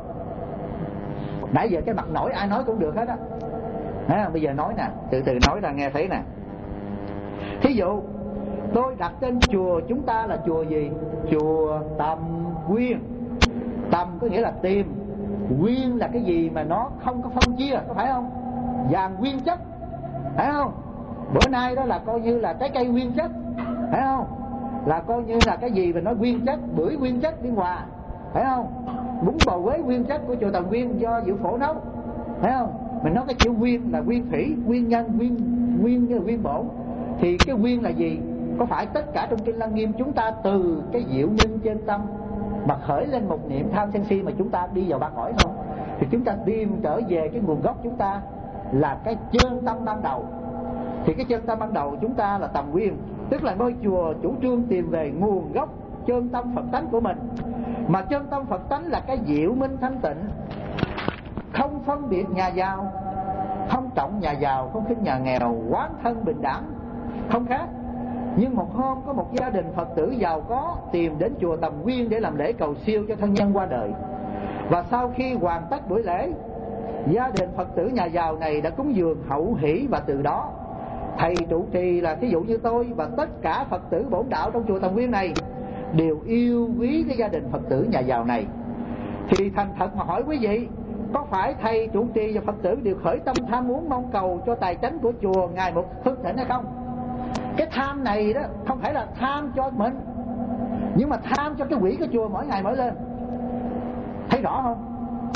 Nãy giờ cái mặt nổi ai nói cũng được hết á. À, bây giờ nói nè, từ từ nói ra nghe thấy nè. Thí dụ tôi đặt tên chùa chúng ta là chùa gì? Chùa Tầm Quyên. Tầm có nghĩa là tìm, Quyên là cái gì mà nó không có phân chia, có phải không? Vàng nguyên chất, phải không? Bữa nay đó là coi như là trái cây nguyên chất, phải không? Là coi như là cái gì mà nó nguyên chất, bưởi nguyên chất Biên Hòa, phải không? Bún bò Huế nguyên chất của chùa Tầm Quyên do Diệu Phổ nấu, phải không? Mình nói cái chữ nguyên là nguyên thủy, nguyên nhân, nguyên nguyên như là nguyên bổn. Thì cái nguyên là gì? Có phải tất cả trong Kinh Lăng Nghiêm chúng ta từ cái diệu nhân trên tâm mà khởi lên một niệm tham sân si mà chúng ta đi vào ba cõi không? Thì chúng ta tìm trở về cái nguồn gốc chúng ta là cái chân tâm ban đầu. Thì cái chân tâm ban đầu chúng ta là Tầm Quyên, tức là ngôi chùa chủ trương tìm về nguồn gốc chân tâm Phật tánh của mình. Mà chân tâm Phật tánh là cái diệu minh thanh tịnh, không phân biệt nhà giàu, không trọng nhà giàu, không khinh nhà nghèo, quán thân bình đẳng, không khác. Nhưng một hôm có một gia đình Phật tử giàu có tìm đến chùa Tầm Quyên để làm lễ cầu siêu cho thân nhân qua đời. Và sau khi hoàn tất buổi lễ, gia đình Phật tử nhà giàu này đã cúng dường hậu hỷ. Và từ đó thầy trụ trì là thí dụ như tôi và tất cả Phật tử bổn đạo trong chùa Tầm Quyên này đều yêu quý cái gia đình Phật tử nhà giàu này. Thì thành thật mà hỏi quý vị, có phải thầy trụ trì và Phật tử đều khởi tâm tham muốn mong cầu cho tài chánh của chùa ngày một hưng thịnh hay không? Cái tham này đó không phải là tham cho mình, nhưng mà tham cho cái quỹ của chùa mỗi ngày mỗi lên. Thấy rõ không?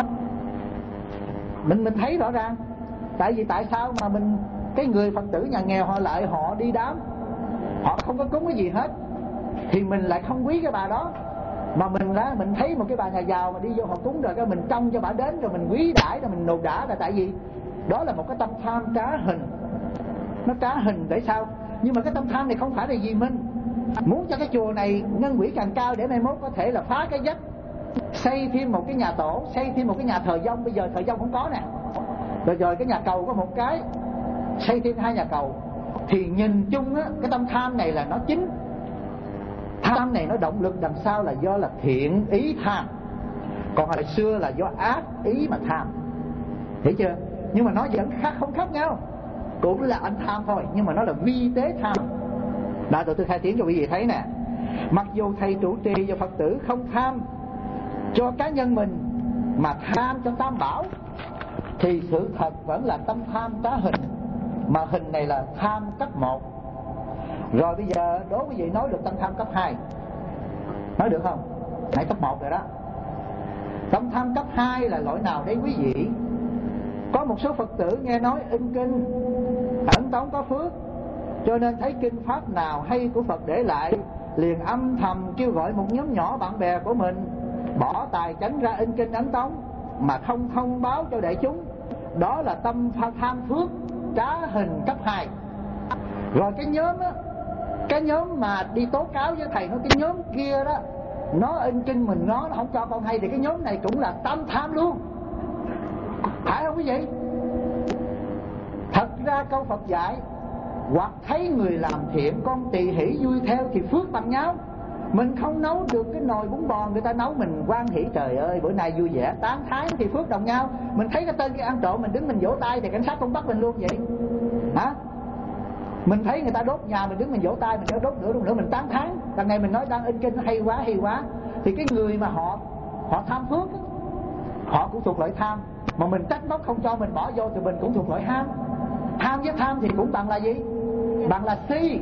Mình mình thấy rõ ràng. Tại vì tại sao mà mình, cái người Phật tử nhà nghèo họ lại họ đi đám, họ không có cúng cái gì hết, thì mình lại không quý cái bà đó. Mà mình là mình thấy một cái bà nhà giàu mà đi vô họ cúng rồi cái mình trông cho bà đến, rồi mình quý đãi, rồi mình nộp đã, là tại vì đó là một cái tâm tham trá hình. nó trá hình để sao. Nhưng mà cái tâm tham này không phải là vì mình muốn cho cái chùa này ngân quỹ càng cao để mai mốt có thể là phá cái vách, xây thêm một cái nhà tổ, xây thêm một cái nhà thờ vong. Bây giờ thờ vong không có nè, rồi rồi cái nhà cầu có một cái, xây thêm hai nhà cầu. Thì nhìn chung á, cái tâm tham này là nó chính. Tham này nó động lực đằng sau là do là thiện ý tham, còn hồi xưa là do ác ý mà tham, hiểu chưa? Nhưng mà nó vẫn khác, không khác nhau, cũng là anh tham thôi, nhưng mà nó là vi tế tham. Đã tôi khai tiếng cho quý vị thấy nè. Mặc dù thầy trụ trì và Phật tử không tham cho cá nhân mình mà tham cho tam bảo, thì sự thật vẫn là tâm tham trá hình. Mà hình này là tham cấp một. Rồi bây giờ đố quý vị nói được tâm tham cấp hai, nói được không? Nãy cấp một rồi đó. Tâm tham cấp hai là loại nào đấy quý vị? Có một số Phật tử nghe nói in kinh ẩn tống có phước, cho nên thấy kinh pháp nào hay của Phật để lại, liền âm thầm kêu gọi một nhóm nhỏ bạn bè của mình bỏ tài chánh ra in kinh ấn tống mà không thông báo cho đại chúng. Đó là tâm tham phước trá hình cấp hai. Rồi cái nhóm á, cái nhóm mà đi tố cáo với thầy, nói cái nhóm kia đó nó in kinh mình nó, nó không cho con hay, thì cái nhóm này cũng là tâm tham luôn, phải không quý vị? Thật ra câu Phật dạy, hoặc thấy người làm thiện con tỳ hỷ vui theo thì phước bằng nhau. Mình không nấu được cái nồi bún bò người ta nấu, mình hoan hỷ trời ơi bữa nay vui vẻ, tán thán thì phước đồng nhau. Mình thấy cái tên kia ăn trộm mình đứng mình vỗ tay thì cảnh sát không bắt mình luôn vậy hả? Mình thấy người ta đốt nhà mình đứng mình vỗ tay, mình nói đốt nữa đốt nữa, mình tán thán. Đằng này mình nói đang in kinh hay quá hay quá. Thì cái người mà họ họ tham phước, họ cũng thuộc loại tham. Mà mình trách móc không cho mình bỏ vô thì mình cũng thuộc loại ham. Tham với tham thì cũng bằng là gì? Bằng là si.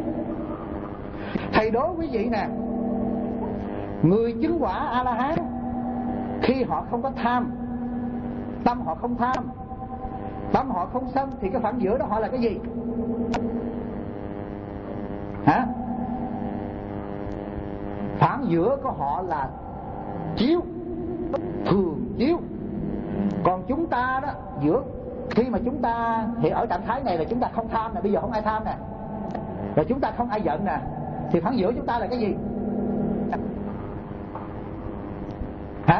Thầy đố quý vị nè, người chứng quả A-la-hán khi họ không có tham, tâm họ không tham, tâm họ không sân, thì cái phản giữa đó họ là cái gì? Hả? Phản giữa của họ là chiếu, thường chiếu. Còn chúng ta đó, giữa khi mà chúng ta thì ở trạng thái này là chúng ta không tham nè, bây giờ không ai tham nè, rồi chúng ta không ai giận nè, thì phản giữa chúng ta là cái gì? Hả?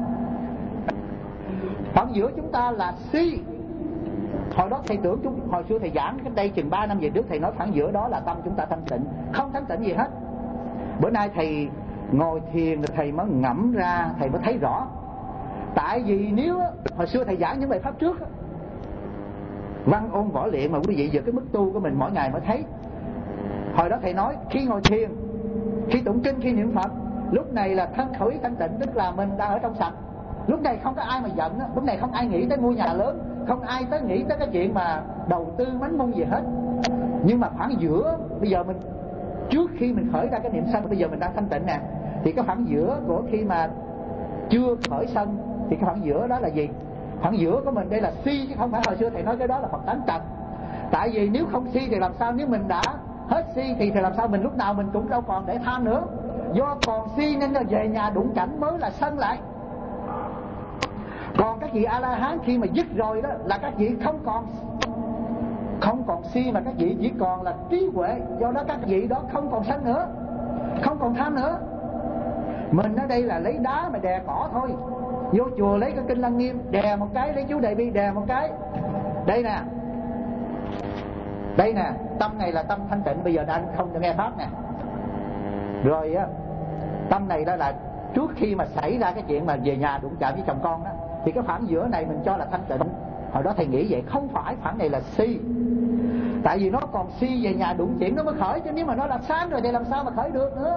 Phản giữa chúng ta là si. Hồi đó thầy tưởng chúng, hồi xưa thầy giảng cách đây chừng ba năm về trước, thầy nói phản giữa đó là tâm chúng ta thanh tịnh, không thanh tịnh gì hết. Bữa nay thầy ngồi thiền rồi thầy mới ngẫm ra, thầy mới thấy rõ. Tại vì nếu hồi xưa thầy giảng những bài pháp trước, văn ôn võ luyện mà quý vị giờ cái mức tu của mình mỗi ngày mới thấy. Hồi đó thầy nói khi ngồi thiền, khi tụng kinh, khi niệm Phật, lúc này là thân khẩu ý thanh tịnh, tức là mình đang ở trong sạch. Lúc này không có ai mà giận, lúc này không ai nghĩ tới ngôi nhà lớn, không ai tới nghĩ tới cái chuyện mà đầu tư mánh mung gì hết. Nhưng mà khoảng giữa, bây giờ mình trước khi mình khởi ra cái niệm sân, bây giờ mình đang thanh tịnh nè, thì cái khoảng giữa của khi mà chưa khởi sân thì cái khoảng giữa đó là gì? Khoảng giữa của mình đây là si, chứ không phải hồi xưa thầy nói cái đó là Phật tánh trần. Tại vì nếu không si thì làm sao, nếu mình đã hết si thì, thì làm sao mình lúc nào mình cũng đâu còn để tham nữa. Do còn si nên là về nhà đụng cảnh mới là sân lại. Còn các vị A-la-hán khi mà dứt rồi đó là các vị không còn không còn si, mà các vị chỉ còn là trí huệ. Do đó các vị đó không còn sân nữa, không còn tham nữa. Mình ở đây là lấy đá mà đè cỏ thôi. Vô chùa lấy cái kinh Lăng Nghiêm đè một cái, lấy chú Đại Bi đè một cái. Đây nè, đây nè, tâm này là tâm thanh tịnh, bây giờ đang không nghe pháp nè. Rồi á, tâm này đó là trước khi mà xảy ra cái chuyện mà về nhà đụng chạm với chồng con đó, thì cái khoảng giữa này mình cho là thanh tịnh. Hồi đó thầy nghĩ vậy, không phải, khoảng này là si. Tại vì nó còn si về nhà đụng chuyện nó mới khởi, chứ nếu mà nó là sáng rồi thì làm sao mà khởi được nữa.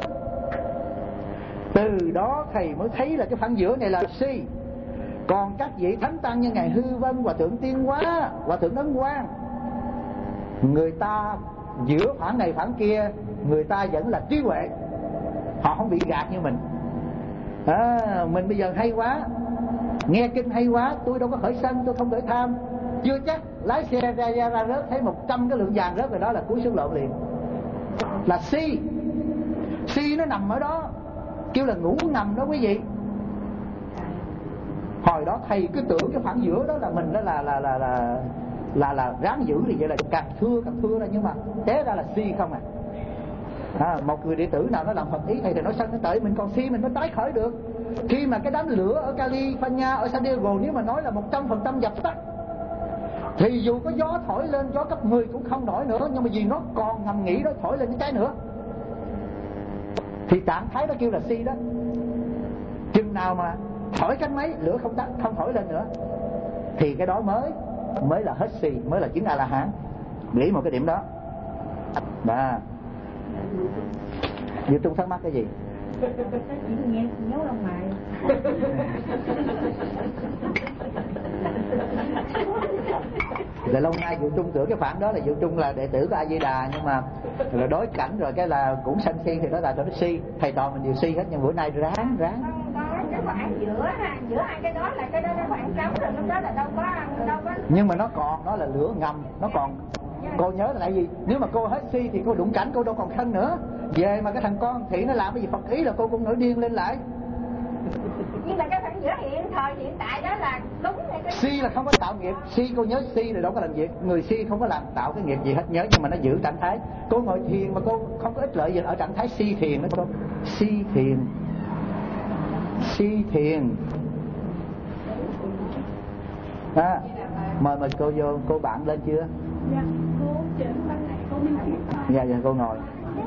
Từ đó thầy mới thấy là cái khoảng giữa này là si. Còn các vị thánh tăng như ngài Hư Vân, Hòa thượng Tiên Hóa, Hòa thượng Ấn Quang, người ta giữa khoảng này khoảng kia, người ta vẫn là trí huệ, họ không bị gạt như mình. À, mình bây giờ hay quá, nghe kinh hay quá, tôi đâu có khởi sân, tôi không khởi tham. Chưa chắc lái xe ra ra, ra rớt thấy một trăm cái lượng vàng rớt rồi đó là cúi xuống lộn liền. Là si. Si nó nằm ở đó, kêu là ngủ nằm đó quý vị. Hồi đó thầy cứ tưởng cái khoảng giữa đó là mình đó là là là là là là ráng giữ thì vậy là càng thưa càng thưa ra, nhưng mà té ra là si không à. À, một người đệ tử nào nó làm Phật ý thầy thì nói sanh nó tới mình còn si mình mới tái khởi được. Khi mà cái đám lửa ở California, ở San Diego nếu mà nói là một trăm phần trăm dập tắt thì dù có gió thổi lên, gió cấp mười cũng không nổi nữa, nhưng mà vì nó còn ngầm nghĩ đó thổi lên cái cháy nữa. Thì trạng thái đó kêu là si đó. Chừng nào mà thổi cánh máy lửa không tắt, không thổi lên nữa thì cái đó mới mới là hết si, mới là chứng A La Hán. Nghĩ một cái điểm đó. Và Diệu Trung thắc mắc cái gì? Nhớ lông mày. Là lâu nay Diệu Trung tưởng cái phản đó là Diệu Trung là đệ tử của A Di Đà, nhưng mà rồi đối cảnh rồi cái là cũng sanh si thì đó là nó si. Thầy toàn mình đều si hết, nhưng bữa nay ráng ráng. Cái khoảng giữa giữa hai cái đó là cái đó cái khoảng trống rồi, lúc đó là đâu có đâu có. Nhưng mà nó còn, nó là lửa ngầm, nó còn. Cô nhớ là tại vì nếu mà cô hết si thì cô đụng cảnh cô đâu còn thân nữa. Về mà cái thằng con thị nó làm cái gì Phật ý là cô cũng nổi điên lên lại. Nhưng mà cái khoảng giữa hiện thời hiện tại đó là đúng này cái... Si là không có tạo nghiệp. Si cô nhớ si rồi đâu có làm việc. Người si không có làm tạo cái nghiệp gì hết, nhớ, nhưng mà nó giữ trạng thái. Cô ngồi thiền mà cô không có ích lợi gì ở trạng thái si thiền đó cô. Si thiền, si thiền. À, mời mời cô vô. Cô bạn lên chưa? Dạ, cô chuyển bên này, cô minh chuyển. Dạ, dạ, cô ngồi.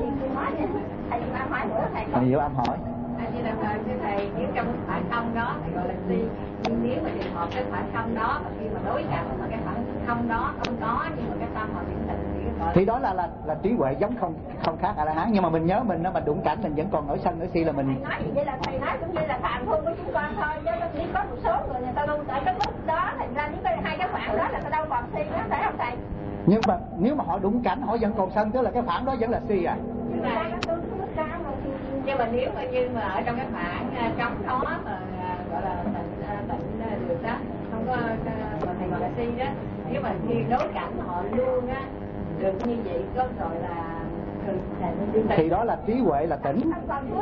Thầy Diệu Âm hỏi nữa thầy. Thầy Diệu Âm hỏi. Như là thưa thầy, nếu trong phải không đó thầy gọi là si, nhưng nếu mà trường hợp cái phải không đó mà khi mà đối cảnh mà cái phải không đó không có, nhưng mà cái tâm mà biến tịnh thì gọi là... thì đó là là là trí huệ giống không không khác A La Hán, nhưng mà mình nhớ mình nó mà đụng cảnh mình vẫn còn nổi sân nổi si là mình. Thầy nói gì vậy là thầy nói cũng như là phàm phu của chúng con thôi, chứ chỉ có một số người người ta luôn tại cái mức đó, thành ra những cái hai cái khoảng đó là ta đâu còn si nữa, phải không thầy? Nhưng mà nếu mà họ đụng cảnh họ vẫn còn sân, tức là cái phản đó vẫn là si à. Nhưng mà nhưng mà nếu mà như mà ở trong cái khoảng trống đó mà gọi là tịnh tịnh được đó, không có mà thầy gọi là si đó, nếu mà khi đối cảnh họ luôn á được như vậy có gọi là thì đó là trí huệ, là tỉnh.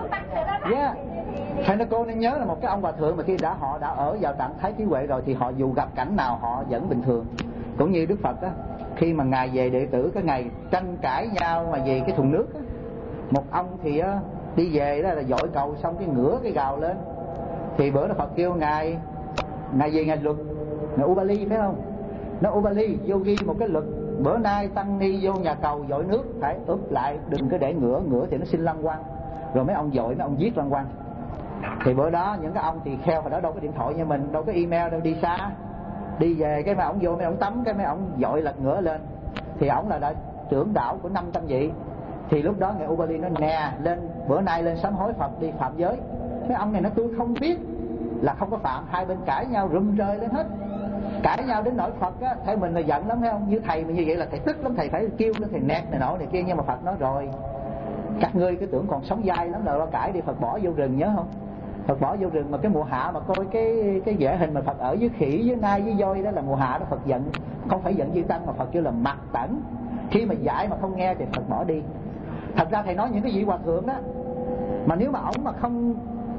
Yeah. Thầy nói cô nên nhớ là một cái ông hòa thượng mà khi đã họ đã ở vào trạng thái trí huệ rồi thì họ dù gặp cảnh nào họ vẫn bình thường. Cũng như Đức Phật á, khi mà ngài về đệ tử cái ngày tranh cãi nhau mà về cái thùng nước á, một ông thì á, đi về đó là dội cầu xong cái ngửa cái gào lên, thì bữa đó Phật kêu ngài ngài về ngài luật, ngài Ubali phải không? Nó Ubali vô ghi một cái luật, bữa nay tăng ni vô nhà cầu dội nước phải úp lại, đừng có để ngửa, ngửa thì nó sinh lăng quăng, rồi mấy ông dội mấy ông giết lăng quăng. Thì bữa đó những cái ông thì kheo hồi đó đâu có điện thoại như mình, đâu có email đâu, đi xa, đi về cái mà ông vô mấy ông tắm cái mấy ông dội lật ngửa lên, thì ổng là đã trưởng đạo của năm trăm vị. Thì lúc đó ngài Ubali nói nè, lên bữa nay lên sám hối Phật đi, phạm giới. Mấy ông này nó tôi không biết là không có phạm, hai bên cãi nhau rùm rơi lên hết, cãi nhau đến nỗi Phật á, theo mình là giận lắm thấy không? Như thầy mà như vậy là thầy tức lắm, thầy phải kêu lên, thầy nẹt này nọ này kia, nhưng mà Phật nói rồi các ngươi cứ tưởng còn sống dai lắm rồi cãi đi, Phật bỏ vô rừng nhớ không? Phật bỏ vô rừng mà cái mùa hạ mà coi cái cái vẽ hình mà Phật ở với khỉ với nai với voi đó là mùa hạ đó, Phật giận, không phải giận chư tăng mà Phật kêu là mặt tẩn. Khi mà dạy mà không nghe thì Phật bỏ đi. Thật ra thầy nói những cái vị hòa thượng đó mà nếu mà ổng mà không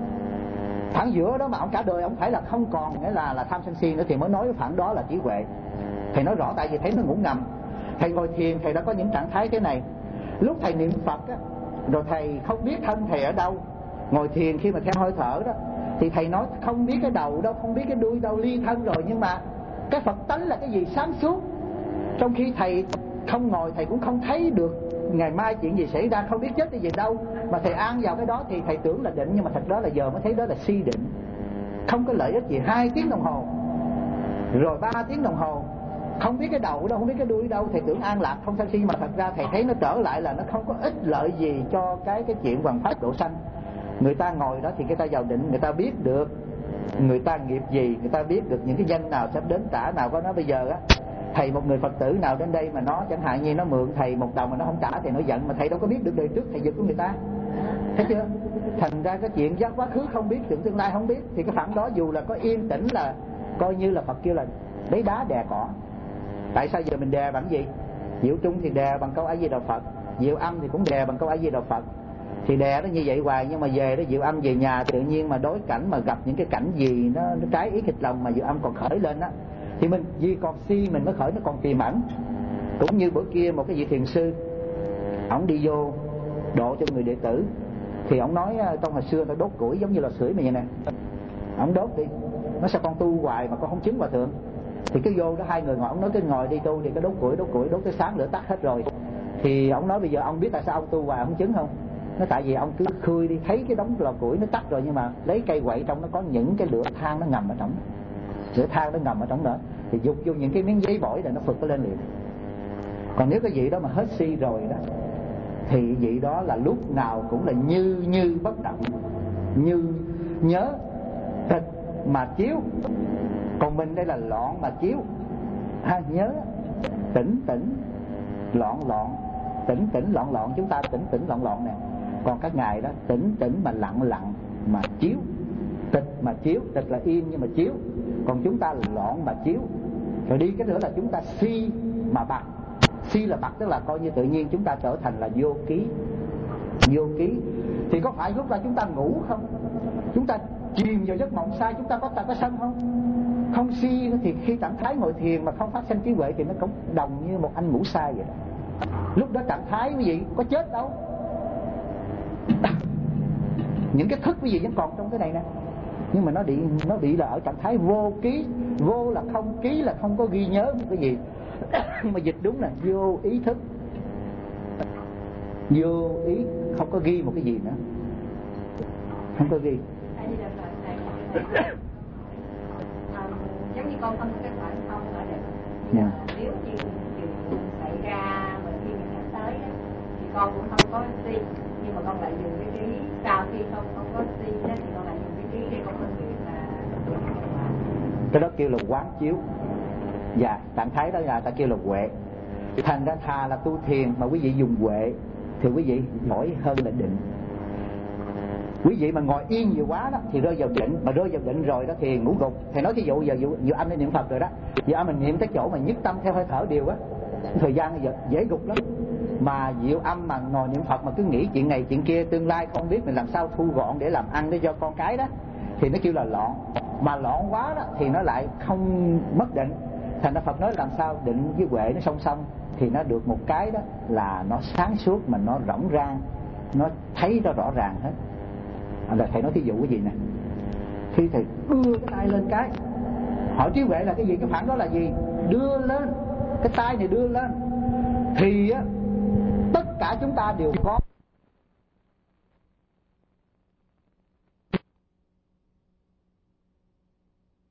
thẳng giữa đó mà ổng cả đời ổng phải là không còn nghĩa là là tham sân si nữa thì mới nói cái phản đó là trí huệ. Thầy nói rõ tại vì thấy nó ngủ ngầm. Thầy ngồi thiền thầy đã có những trạng thái thế này. Lúc thầy niệm Phật á, rồi thầy không biết thân thầy ở đâu, ngồi thiền khi mà theo hơi thở đó thì thầy nói không biết cái đầu đâu, không biết cái đuôi đâu, ly thân rồi, nhưng mà cái Phật tánh là cái gì sáng suốt. Trong khi thầy không ngồi thầy cũng không thấy được ngày mai chuyện gì xảy ra, không biết chết đi về đâu, mà thầy an vào cái đó thì thầy tưởng là định, nhưng mà thật đó là giờ mới thấy đó là si định, không có lợi ích gì. Hai tiếng đồng hồ rồi ba tiếng đồng hồ không biết cái đầu đâu, không biết cái đuôi đâu, thầy tưởng an lạc không sanh si, mà thật ra thầy thấy nó trở lại là nó không có ích lợi gì cho cái cái chuyện hoàn pháp độ sanh. Người ta ngồi đó thì người ta vào định, người ta biết được người ta nghiệp gì, người ta biết được những cái danh nào sắp đến trả nào. Có nói bây giờ á, thầy một người Phật tử nào đến đây mà nó chẳng hạn như nó mượn thầy một đồng mà nó không trả thì nó giận, mà thầy đâu có biết được đời trước thầy giật của người ta, thấy chưa? Thành ra cái chuyện giác quá khứ không biết, chuyện tương lai không biết, thì cái phản đó dù là có yên tĩnh là coi như là Phật kêu là lấy đá đè cỏ. Tại sao giờ mình đè bằng gì? Diệu Trung thì đè bằng câu A Di Đà Phật, Diệu Âm thì cũng đè bằng câu A Di Đà Phật, thì đè nó như vậy hoài. Nhưng mà về đó Diệu Âm về nhà tự nhiên mà đối cảnh mà gặp những cái cảnh gì nó, nó trái ý kịch lòng mà Diệu Âm còn khởi lên á, Thì mình vì còn si mình mới khởi nó còn tiềm ẩn. Cũng như bữa kia một cái vị thiền sư, ổng đi vô độ cho người đệ tử, thì ổng nói trong hồi xưa nó đốt củi giống như là sưởi mà vậy nè, ổng đốt đi, nó sao con tu hoài mà con không chứng hòa thượng. Thì cái vô đó hai người ngồi, ổng nói cái ngồi đi tu thì cái đốt củi đốt củi đốt tới sáng lửa tắt hết rồi. Thì ổng nói bây giờ ông biết tại sao ông tu hoài không chứng không? Nó tại vì ông cứ khơi đi, thấy cái đống lò củi nó tắt rồi nhưng mà lấy cây quậy trong nó có những cái lửa than nó ngầm ở trong, lửa than nó ngầm ở trong nữa, thì dục vô những cái miếng giấy bỏi là nó phực nó lên liền. Còn nếu cái vị đó mà hết si rồi đó, thì vị đó là lúc nào cũng là như như bất động, như nhớ tịch mà chiếu. Còn mình đây là loạn mà chiếu, ha, nhớ tỉnh tỉnh loạn loạn, tỉnh tỉnh loạn loạn. Chúng ta tỉnh tỉnh loạn loạn nè, còn các ngài đó tỉnh tỉnh mà lặng lặng mà chiếu, tịch mà chiếu. Tịch là im nhưng mà chiếu, còn chúng ta là loạn mà chiếu. Rồi đi cái nữa là chúng ta si mà bạc. Si là bạc, tức là coi như tự nhiên chúng ta trở thành là vô ký. Vô ký thì có phải lúc ra chúng ta ngủ không? Chúng ta chìm vào giấc mộng sai, chúng ta có ta có sân không? Không si thì khi trạng thái ngồi thiền mà không phát sinh trí huệ thì nó cũng đồng như một anh ngủ sai vậy đó. Lúc đó trạng thái quý vị có chết đâu. Những cái thức quý vị vẫn còn trong cái này nè, nhưng mà nó bị nó bị là ở trạng thái vô ký. Vô là không, ký là không có ghi nhớ một cái gì. Nhưng mà dịch đúng là vô ý thức, vô ý, không có ghi một cái gì nữa, không có ghi. Giống như con không có cái khoảng không ở đây. Yeah. Nếu như chuyện xảy ra mà khi mình nhắc tới đó, thì con cũng không có si, nhưng mà con lại dùng cái trí. Sau khi không không có si đó, thì con lại dùng cái trí để con phân biệt là cái đó kêu là quán chiếu. Dạ, trạng thái đó là ta kêu là huệ. Thành ra thà là tu thiền mà quý vị dùng huệ thì quý vị nổi hơn là định. Quý vị mà ngồi yên nhiều quá đó thì rơi vào định, mà rơi vào định rồi đó thì ngủ gục. Thầy nói thí dụ giờ dụ, dụ anh đi niệm Phật rồi đó, giờ anh mình niệm tới chỗ mà nhất tâm theo hơi thở đều á, thời gian giờ dễ gục lắm. Mà Diệu Âm mà ngồi niệm Phật mà cứ nghĩ chuyện này chuyện kia, tương lai không biết mình làm sao thu gọn để làm ăn để cho con cái đó, thì nó kêu là loạn. Mà loạn quá đó thì nó lại không mất định. Thành ra Phật nói làm sao định với huệ nó song song, thì nó được một cái đó là nó sáng suốt mà nó rỗng rang, nó thấy nó rõ ràng hết. Là thầy nói thí dụ cái gì nè, khi thầy đưa cái tay lên cái hỏi trí huệ là cái gì, cái phản đó là gì, đưa lên cái tay này đưa lên thì á, tất cả chúng ta đều có